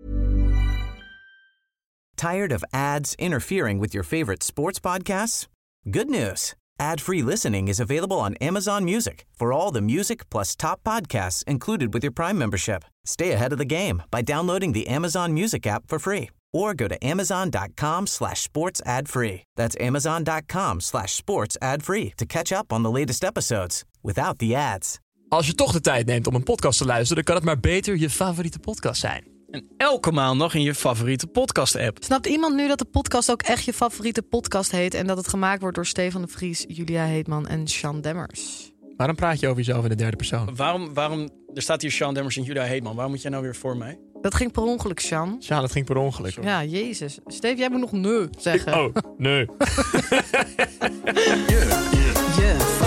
Tired of ads interfering with your favorite sports podcasts? Good news. Ad-free listening is available on Amazon Music for all the music plus top podcasts included with your Prime membership. Stay ahead of the game by downloading the Amazon Music app for free or go to amazon.com slash sports ad free. That's amazon.com slash sports ad free to catch up on the latest episodes without the ads. Als je toch de tijd neemt om een podcast te luisteren, dan kan het maar beter je favoriete podcast zijn. En elke maandag in je favoriete podcast-app. Snapt iemand nu dat de podcast ook echt je favoriete podcast heet en dat het gemaakt wordt door Stefan de Vries, Julia Heetman en Sean Demmers? Waarom praat je over jezelf in de derde persoon? Waarom, waarom, er staat hier Sean Demmers en Julia Heetman. Waarom moet jij nou weer voor mij? Dat ging per ongeluk, Sean. Ja, dat ging per ongeluk. Sorry. Ja, jezus. Steve, jij moet nog nee zeggen. Oh, nee. Yeah, yeah, yeah.